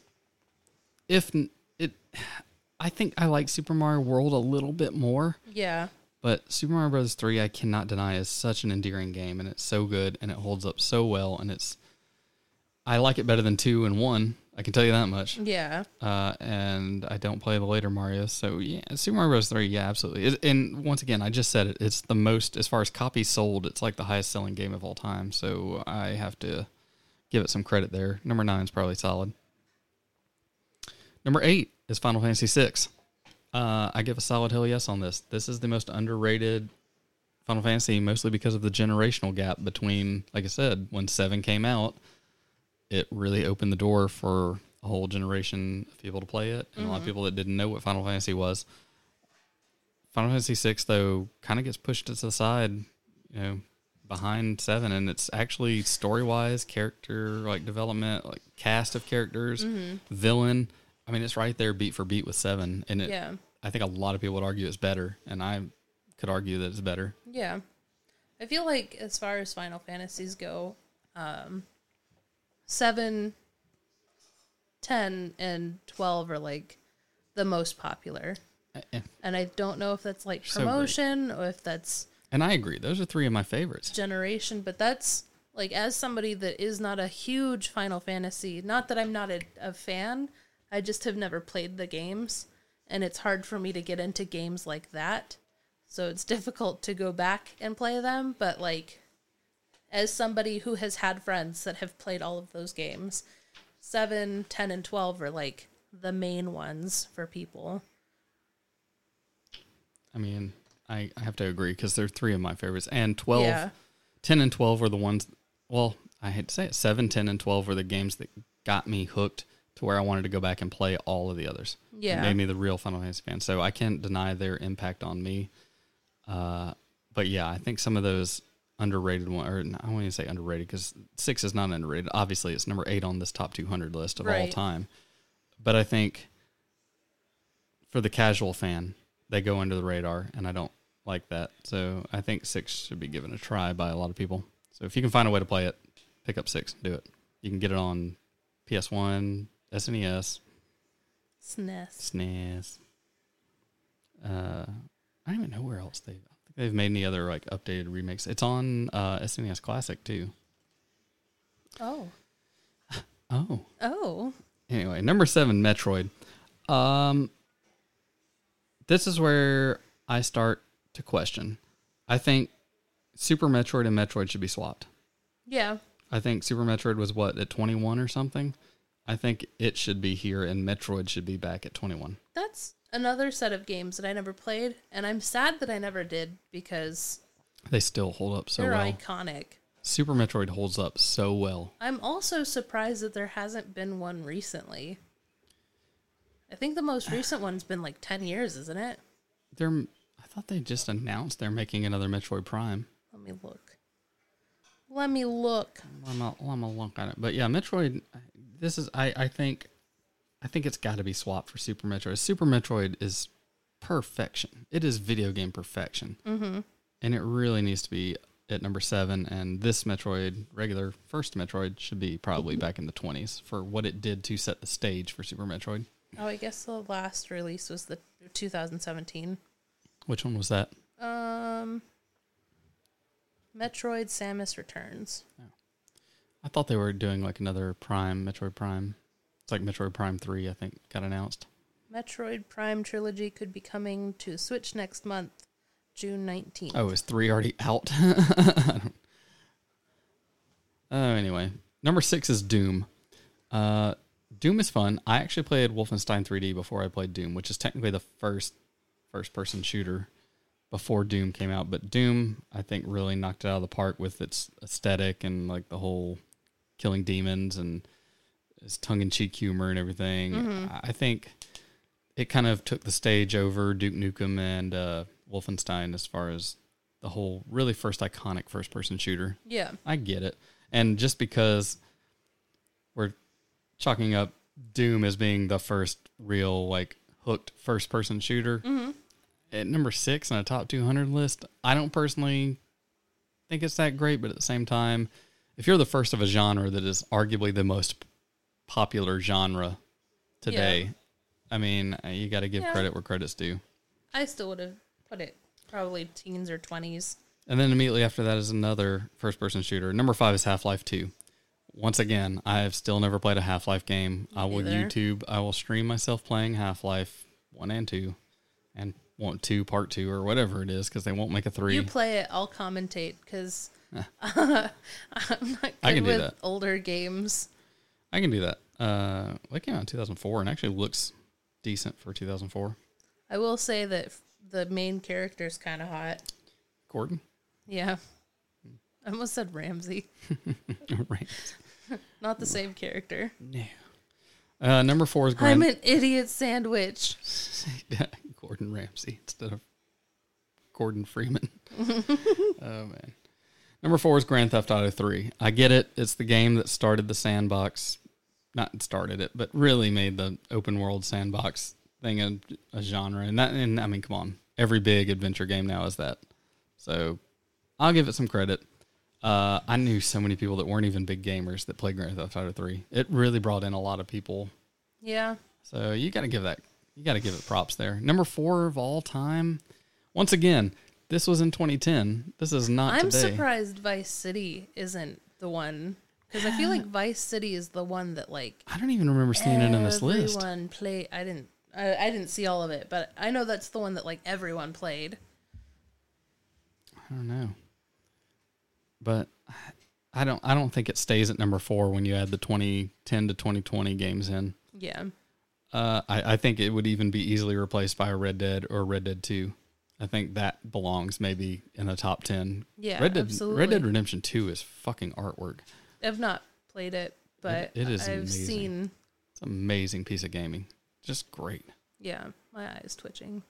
I think I like Super Mario World a little bit more. Yeah. But Super Mario Bros. 3, I cannot deny, is such an endearing game, and it's so good, and it holds up so well, and I like it better than 2 and 1, I can tell you that much. Yeah. And I don't play the later Marios, so yeah, Super Mario Bros. 3, yeah, absolutely. And once again, I just said it, it's the most, as far as copies sold, it's like the highest selling game of all time, so I have to give it some credit there. Number 9 is probably solid. Number 8 is Final Fantasy VI. I give a solid hell yes on this. This is the most underrated Final Fantasy, mostly because of the generational gap between, like I said, when 7 came out, it really opened the door for a whole generation of people to play it, and a lot of people that didn't know what Final Fantasy was. Final Fantasy VI, though, kind of gets pushed to the side, you know, behind 7, and it's actually story-wise, character, like, development, like, cast of characters, villain. I mean, it's right there beat for beat with 7, and I think a lot of people would argue it's better, and I could argue that it's better. Yeah. I feel like as far as Final Fantasies go, 7, 10, and 12 are like the most popular. And I don't know if that's like promotion or if that's... And I agree. Those are 3 of my favorites. Generation, but that's like, as somebody that is not a huge Final Fantasy, not that I'm not a fan, I just have never played the games, and it's hard for me to get into games like that. So it's difficult to go back and play them, but like, as somebody who has had friends that have played all of those games, 7, 10, and 12 are like the main ones for people. I mean, I have to agree, because they're 3 of my favorites. And 12, 10 and 12 were the ones, well, I hate to say it, 7, 10, and 12 were the games that got me hooked to where I wanted to go back and play all of the others. Yeah. It made me the real Final Fantasy fan. So I can't deny their impact on me. But yeah, I think some of those underrated ones, or I won't even say underrated, because 6 is not underrated. Obviously, it's number 8 on this top 200 list of all time. But I think for the casual fan, they go under the radar, and I don't like that. So I think 6 should be given a try by a lot of people. So if you can find a way to play it, pick up 6 and do it. You can get it on PS1, SNES, SNES. I don't even know where else I don't think they've made any other like updated remakes. It's on SNES Classic too. Oh. Anyway, number 7, Metroid. This is where I start to question. I think Super Metroid and Metroid should be swapped. Yeah. I think Super Metroid was at 21 or something. I think it should be here, and Metroid should be back at 21. That's another set of games that I never played, and I'm sad that I never did because they still hold up so they're well. iconic. Super Metroid holds up so well. I'm also surprised that there hasn't been one recently. I think the most recent one's been like 10 years, isn't it? I thought they just announced they're making another Metroid Prime. Let me look. Let me look. I'm gonna look at it. But yeah, Metroid, this is, I think it's got to be swapped for Super Metroid. Super Metroid is perfection. It is video game perfection. Mm-hmm. And it really needs to be at number 7. And this Metroid, regular first Metroid, should be probably back in the 20s for what it did to set the stage for Super Metroid. Oh, I guess the last release was the 2017. Which one was that? Metroid Samus Returns. Oh. I thought they were doing like another Prime, Metroid Prime. It's like Metroid Prime 3, I think, got announced. Metroid Prime Trilogy could be coming to Switch next month, June 19th. Oh, is 3 already out? Anyway, number 6 is Doom. Doom is fun. I actually played Wolfenstein 3D before I played Doom, which is technically the first-person shooter before Doom came out. But Doom, I think, really knocked it out of the park with its aesthetic and like the whole killing demons and its tongue-in-cheek humor and everything. Mm-hmm. I think it kind of took the stage over Duke Nukem and Wolfenstein as far as the whole really first iconic first-person shooter. Yeah. I get it. And just because we're chalking up Doom as being the first real, like, hooked first-person shooter, mm-hmm. at number 6 on a top 200 list, I don't personally think it's that great, but at the same time, if you're the first of a genre that is arguably the most popular genre today, yeah. I mean, you got to give credit where credit's due. I still would have put it probably teens or 20s. And then immediately after that is another first-person shooter. Number 5 is Half-Life 2. Once again, I have still never played a Half-Life game. I will stream myself playing Half-Life 1 and 2, and want 2 part 2 or whatever it is, because they won't make a 3. You play it, I'll commentate, because I'm not good with older games. I can do that. It came out in 2004 and actually looks decent for 2004. I will say that the main character is kind of hot. Gordon? Yeah. I almost said Ramsey. Ramsey. Not the same character. No. Number 4 is I'm an idiot sandwich. Gordon Ramsay instead of Gordon Freeman. Oh, man. Number 4 is Grand Theft Auto 3. I get it. It's the game that started the sandbox. Not started it, but really made the open world sandbox thing a genre. And I mean, come on. Every big adventure game now is that. So I'll give it some credit. I knew so many people that weren't even big gamers that played Grand Theft Auto 3. It really brought in a lot of people. Yeah. So you got to give it props there. Number 4 of all time. Once again, this was in 2010. This is not today. I'm surprised Vice City isn't the one, because I feel like Vice City is the one that, like, I don't even remember seeing it in this list. Everyone played. I didn't see all of it, but I know that's the one that, like, everyone played. I don't know. But I don't think it stays at number 4 when you add the 2010 to 2020 games in. Yeah. I think it would even be easily replaced by a Red Dead or Red Dead 2. I think that belongs maybe in the top 10. Yeah, absolutely. Red Dead Redemption 2 is fucking artwork. I've not played it, but it is I've amazing. seen. It's an amazing piece of gaming. Just great. Yeah, my eyes twitching.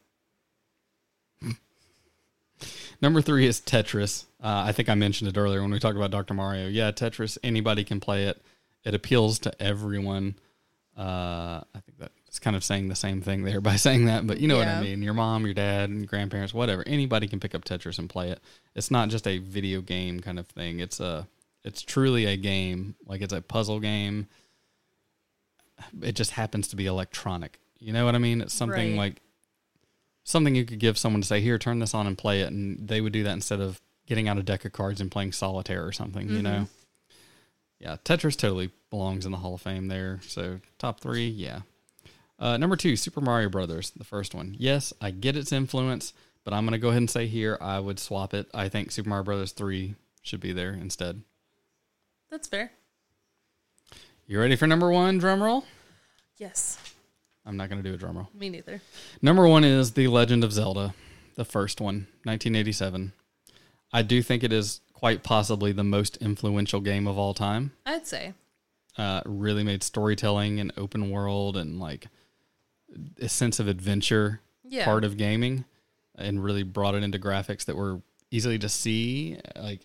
Number 3 is Tetris. I think I mentioned it earlier when we talked about Dr. Mario. Yeah, Tetris, anybody can play it. It appeals to everyone. I think that it's kind of saying the same thing there by saying that, but you know what I mean. Your mom, your dad, and grandparents, whatever. Anybody can pick up Tetris and play it. It's not just a video game kind of thing. It's truly a game. Like, it's a puzzle game. It just happens to be electronic. You know what I mean? It's something like something you could give someone to say, here, turn this on and play it, and they would do that instead of getting out a deck of cards and playing solitaire or something, you know? Yeah, Tetris totally belongs in the Hall of Fame there. So, top 3, yeah. Number 2, Super Mario Brothers, the first one. Yes, I get its influence, but I'm going to go ahead and say here I would swap it. I think Super Mario Brothers 3 should be there instead. That's fair. You ready for number one? Drum roll. Yes. I'm not going to do a drum roll. Me neither. Number one is The Legend of Zelda, the first one, 1987. I do think it is quite possibly the most influential game of all time. I'd say. Really made storytelling and open world and like a sense of adventure part of gaming, and really brought it into graphics that were easily to see.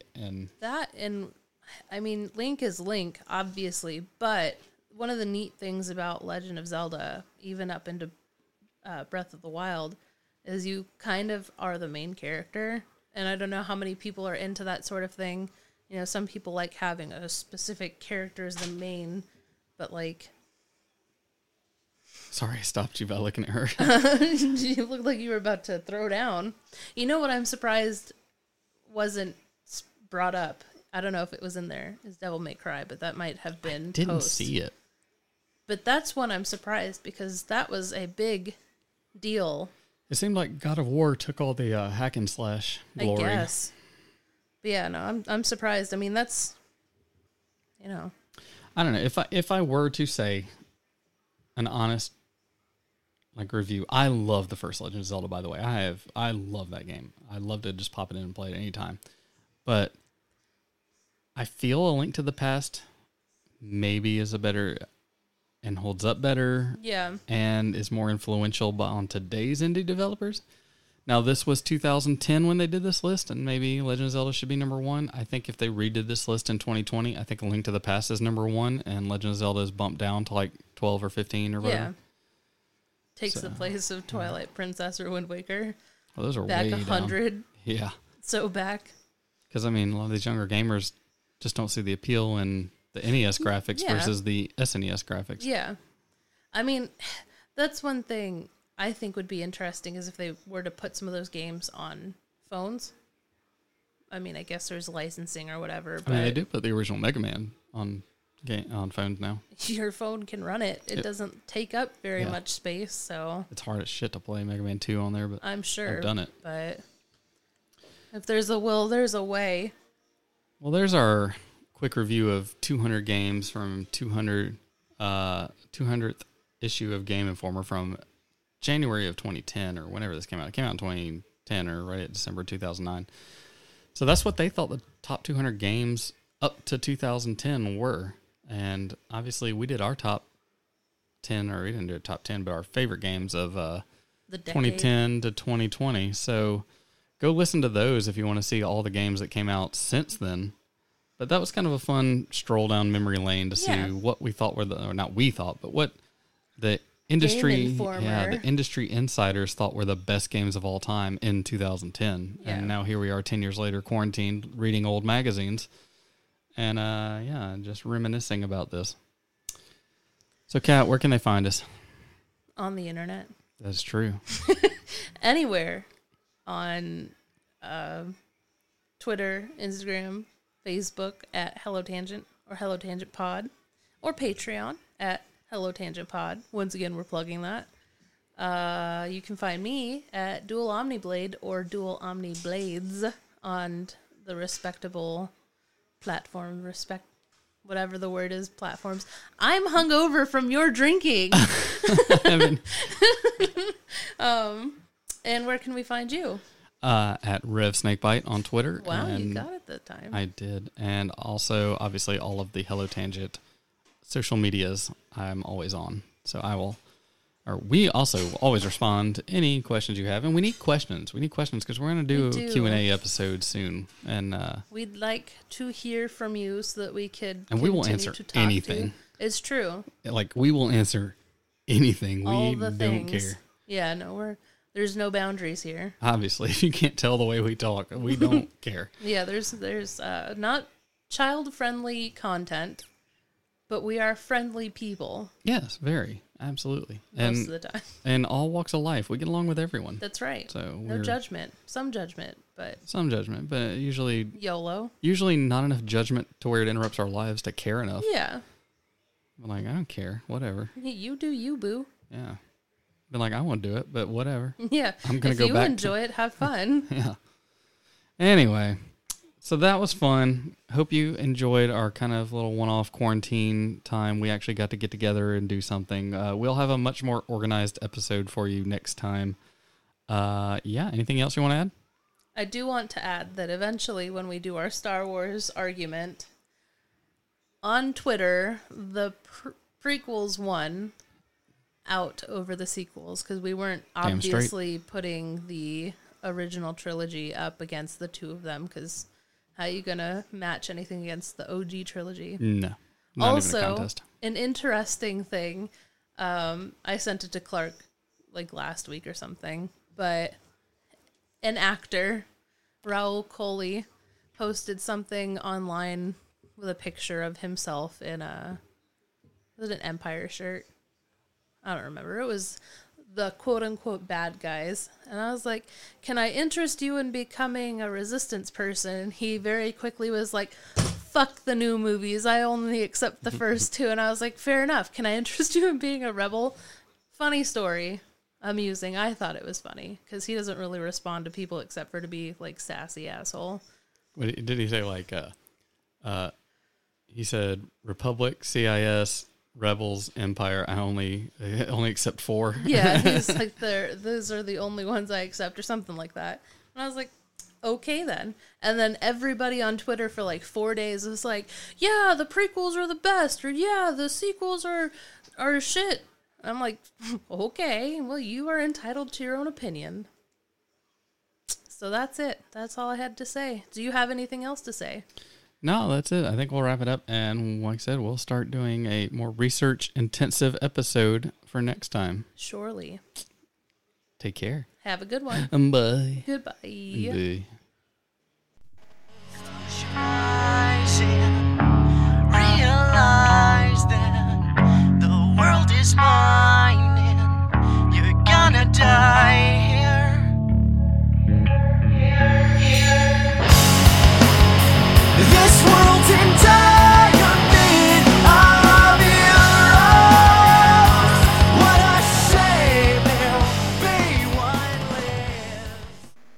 I mean, Link is Link, obviously, but one of the neat things about Legend of Zelda, even up into Breath of the Wild, is you kind of are the main character. And I don't know how many people are into that sort of thing. You know, some people like having a specific character as the main, but like... Sorry, I stopped you by looking at her. You looked like you were about to throw down. You know what I'm surprised wasn't brought up? I don't know if it was in there. Is Devil May Cry, but that might have been Didn't see it. But that's one I'm surprised, because that was a big deal. It seemed like God of War took all the hack and slash glory. I guess. But yeah, no, I'm surprised. I mean, that's, you know. I don't know. If I were to say an honest review, I love the first Legend of Zelda, by the way. I love that game. I love to just pop it in and play it anytime. But I feel A Link to the Past maybe is a better and holds up better. Yeah. And is more influential on today's indie developers. Now, this was 2010 when they did this list, and maybe Legend of Zelda should be number one. I think if they redid this list in 2020, I think A Link to the Past is number one, and Legend of Zelda is bumped down to like 12 or 15 or whatever. Yeah. Takes the place of Twilight Princess or Wind Waker. Well, those are back way 100. Down. Yeah. So back. Because, I mean, a lot of these younger gamers just don't see the appeal in the NES graphics versus the SNES graphics. Yeah. I mean, that's one thing I think would be interesting, is if they were to put some of those games on phones. I mean, I guess there's licensing or whatever. But I mean, they do put the original Mega Man on phones now. Your phone can run it. It doesn't take up very much space, so... It's hard as shit to play Mega Man 2 on there, but I'm sure. I've done it. But if there's a will, there's a way. Well, there's our quick review of 200 games from 200th issue of Game Informer from January of 2010 or whenever this came out. It came out in 2010 or right at December 2009. So that's what they thought the top 200 games up to 2010 were. And obviously we did our top 10, or we didn't do a top 10, but our favorite games of the 2010 to 2020. So go listen to those if you want to see all the games that came out since then. But that was kind of a fun stroll down memory lane to see what we thought were or not we thought, but what the industry, the industry insiders thought were the best games of all time in 2010. Yeah. And now here we are 10 years later, quarantined, reading old magazines and just reminiscing about this. So Kat, where can they find us? On the internet. That's true. Anywhere. On Twitter, Instagram, Facebook at Hello Tangent or Hello Tangent Pod, or Patreon at Hello Tangent Pod. Once again, we're plugging that. You can find me at Dual Omniblade or Dual Omni Blades on the respectable platform, whatever the word is, platforms. I'm hungover from your drinking. And where can we find you? At Rev Snakebite on Twitter. Wow, you got it that time. I did. And also, obviously, all of the Hello Tangent social medias I'm always on. So we also always respond to any questions you have. And we need questions. We need questions because we're going to do a Q&A episode soon. And we'd like to hear from you so that we could and we will answer anything. It's true. Like, we will answer anything. All we don't care. Yeah, no, there's no boundaries here. Obviously, if you can't tell the way we talk, we don't care. Yeah, there's not child-friendly content, but we are friendly people. Yes, very. Absolutely. Most of the time. And all walks of life. We get along with everyone. That's right. So no judgment. Some judgment, but usually... YOLO. Usually not enough judgment to where it interrupts our lives to care enough. Yeah. I'm like, I don't care. Whatever. You do you, boo. Yeah. Been like, I won't do it, but whatever. Yeah. I'm going to go back. If you enjoy it, have fun. Yeah. Anyway, So that was fun. Hope you enjoyed our kind of little one-off quarantine time. We actually got to get together and do something. We'll have a much more organized episode for you next time. Anything else you want to add? I do want to add that eventually when we do our Star Wars argument, on Twitter, the prequels won out over the sequels because we weren't obviously putting the original trilogy up against the two of them, because how are you going to match anything against the OG trilogy? No. Not also, even a contest. An interesting thing, I sent it to Clark like last week or something, but an actor, Raul Coley, posted something online with a picture of himself in was it an Empire shirt? I don't remember. It was the quote-unquote bad guys. And I was like, can I interest you in becoming a Resistance person? And he very quickly was like, fuck the new movies. I only accept the first two. And I was like, fair enough. Can I interest you in being a rebel? Funny story. Amusing. I thought it was funny because he doesn't really respond to people except for to be like sassy asshole. What did he say? Like, he said Republic, CIS, Rebels, Empire. I only accept 4. Yeah, he's like, those are the only ones I accept, or something like that. And I was like, okay then. And then everybody on Twitter for like 4 days was like, yeah, the prequels are the best, or yeah, the sequels are shit. I'm like, okay, well, you are entitled to your own opinion. So that's it. That's all I had to say. Do you have anything else to say? No, that's it. I think we'll wrap it up. And like I said, we'll start doing a more research-intensive episode for next time. Surely. Take care. Have a good one. Bye. Goodbye. Bye.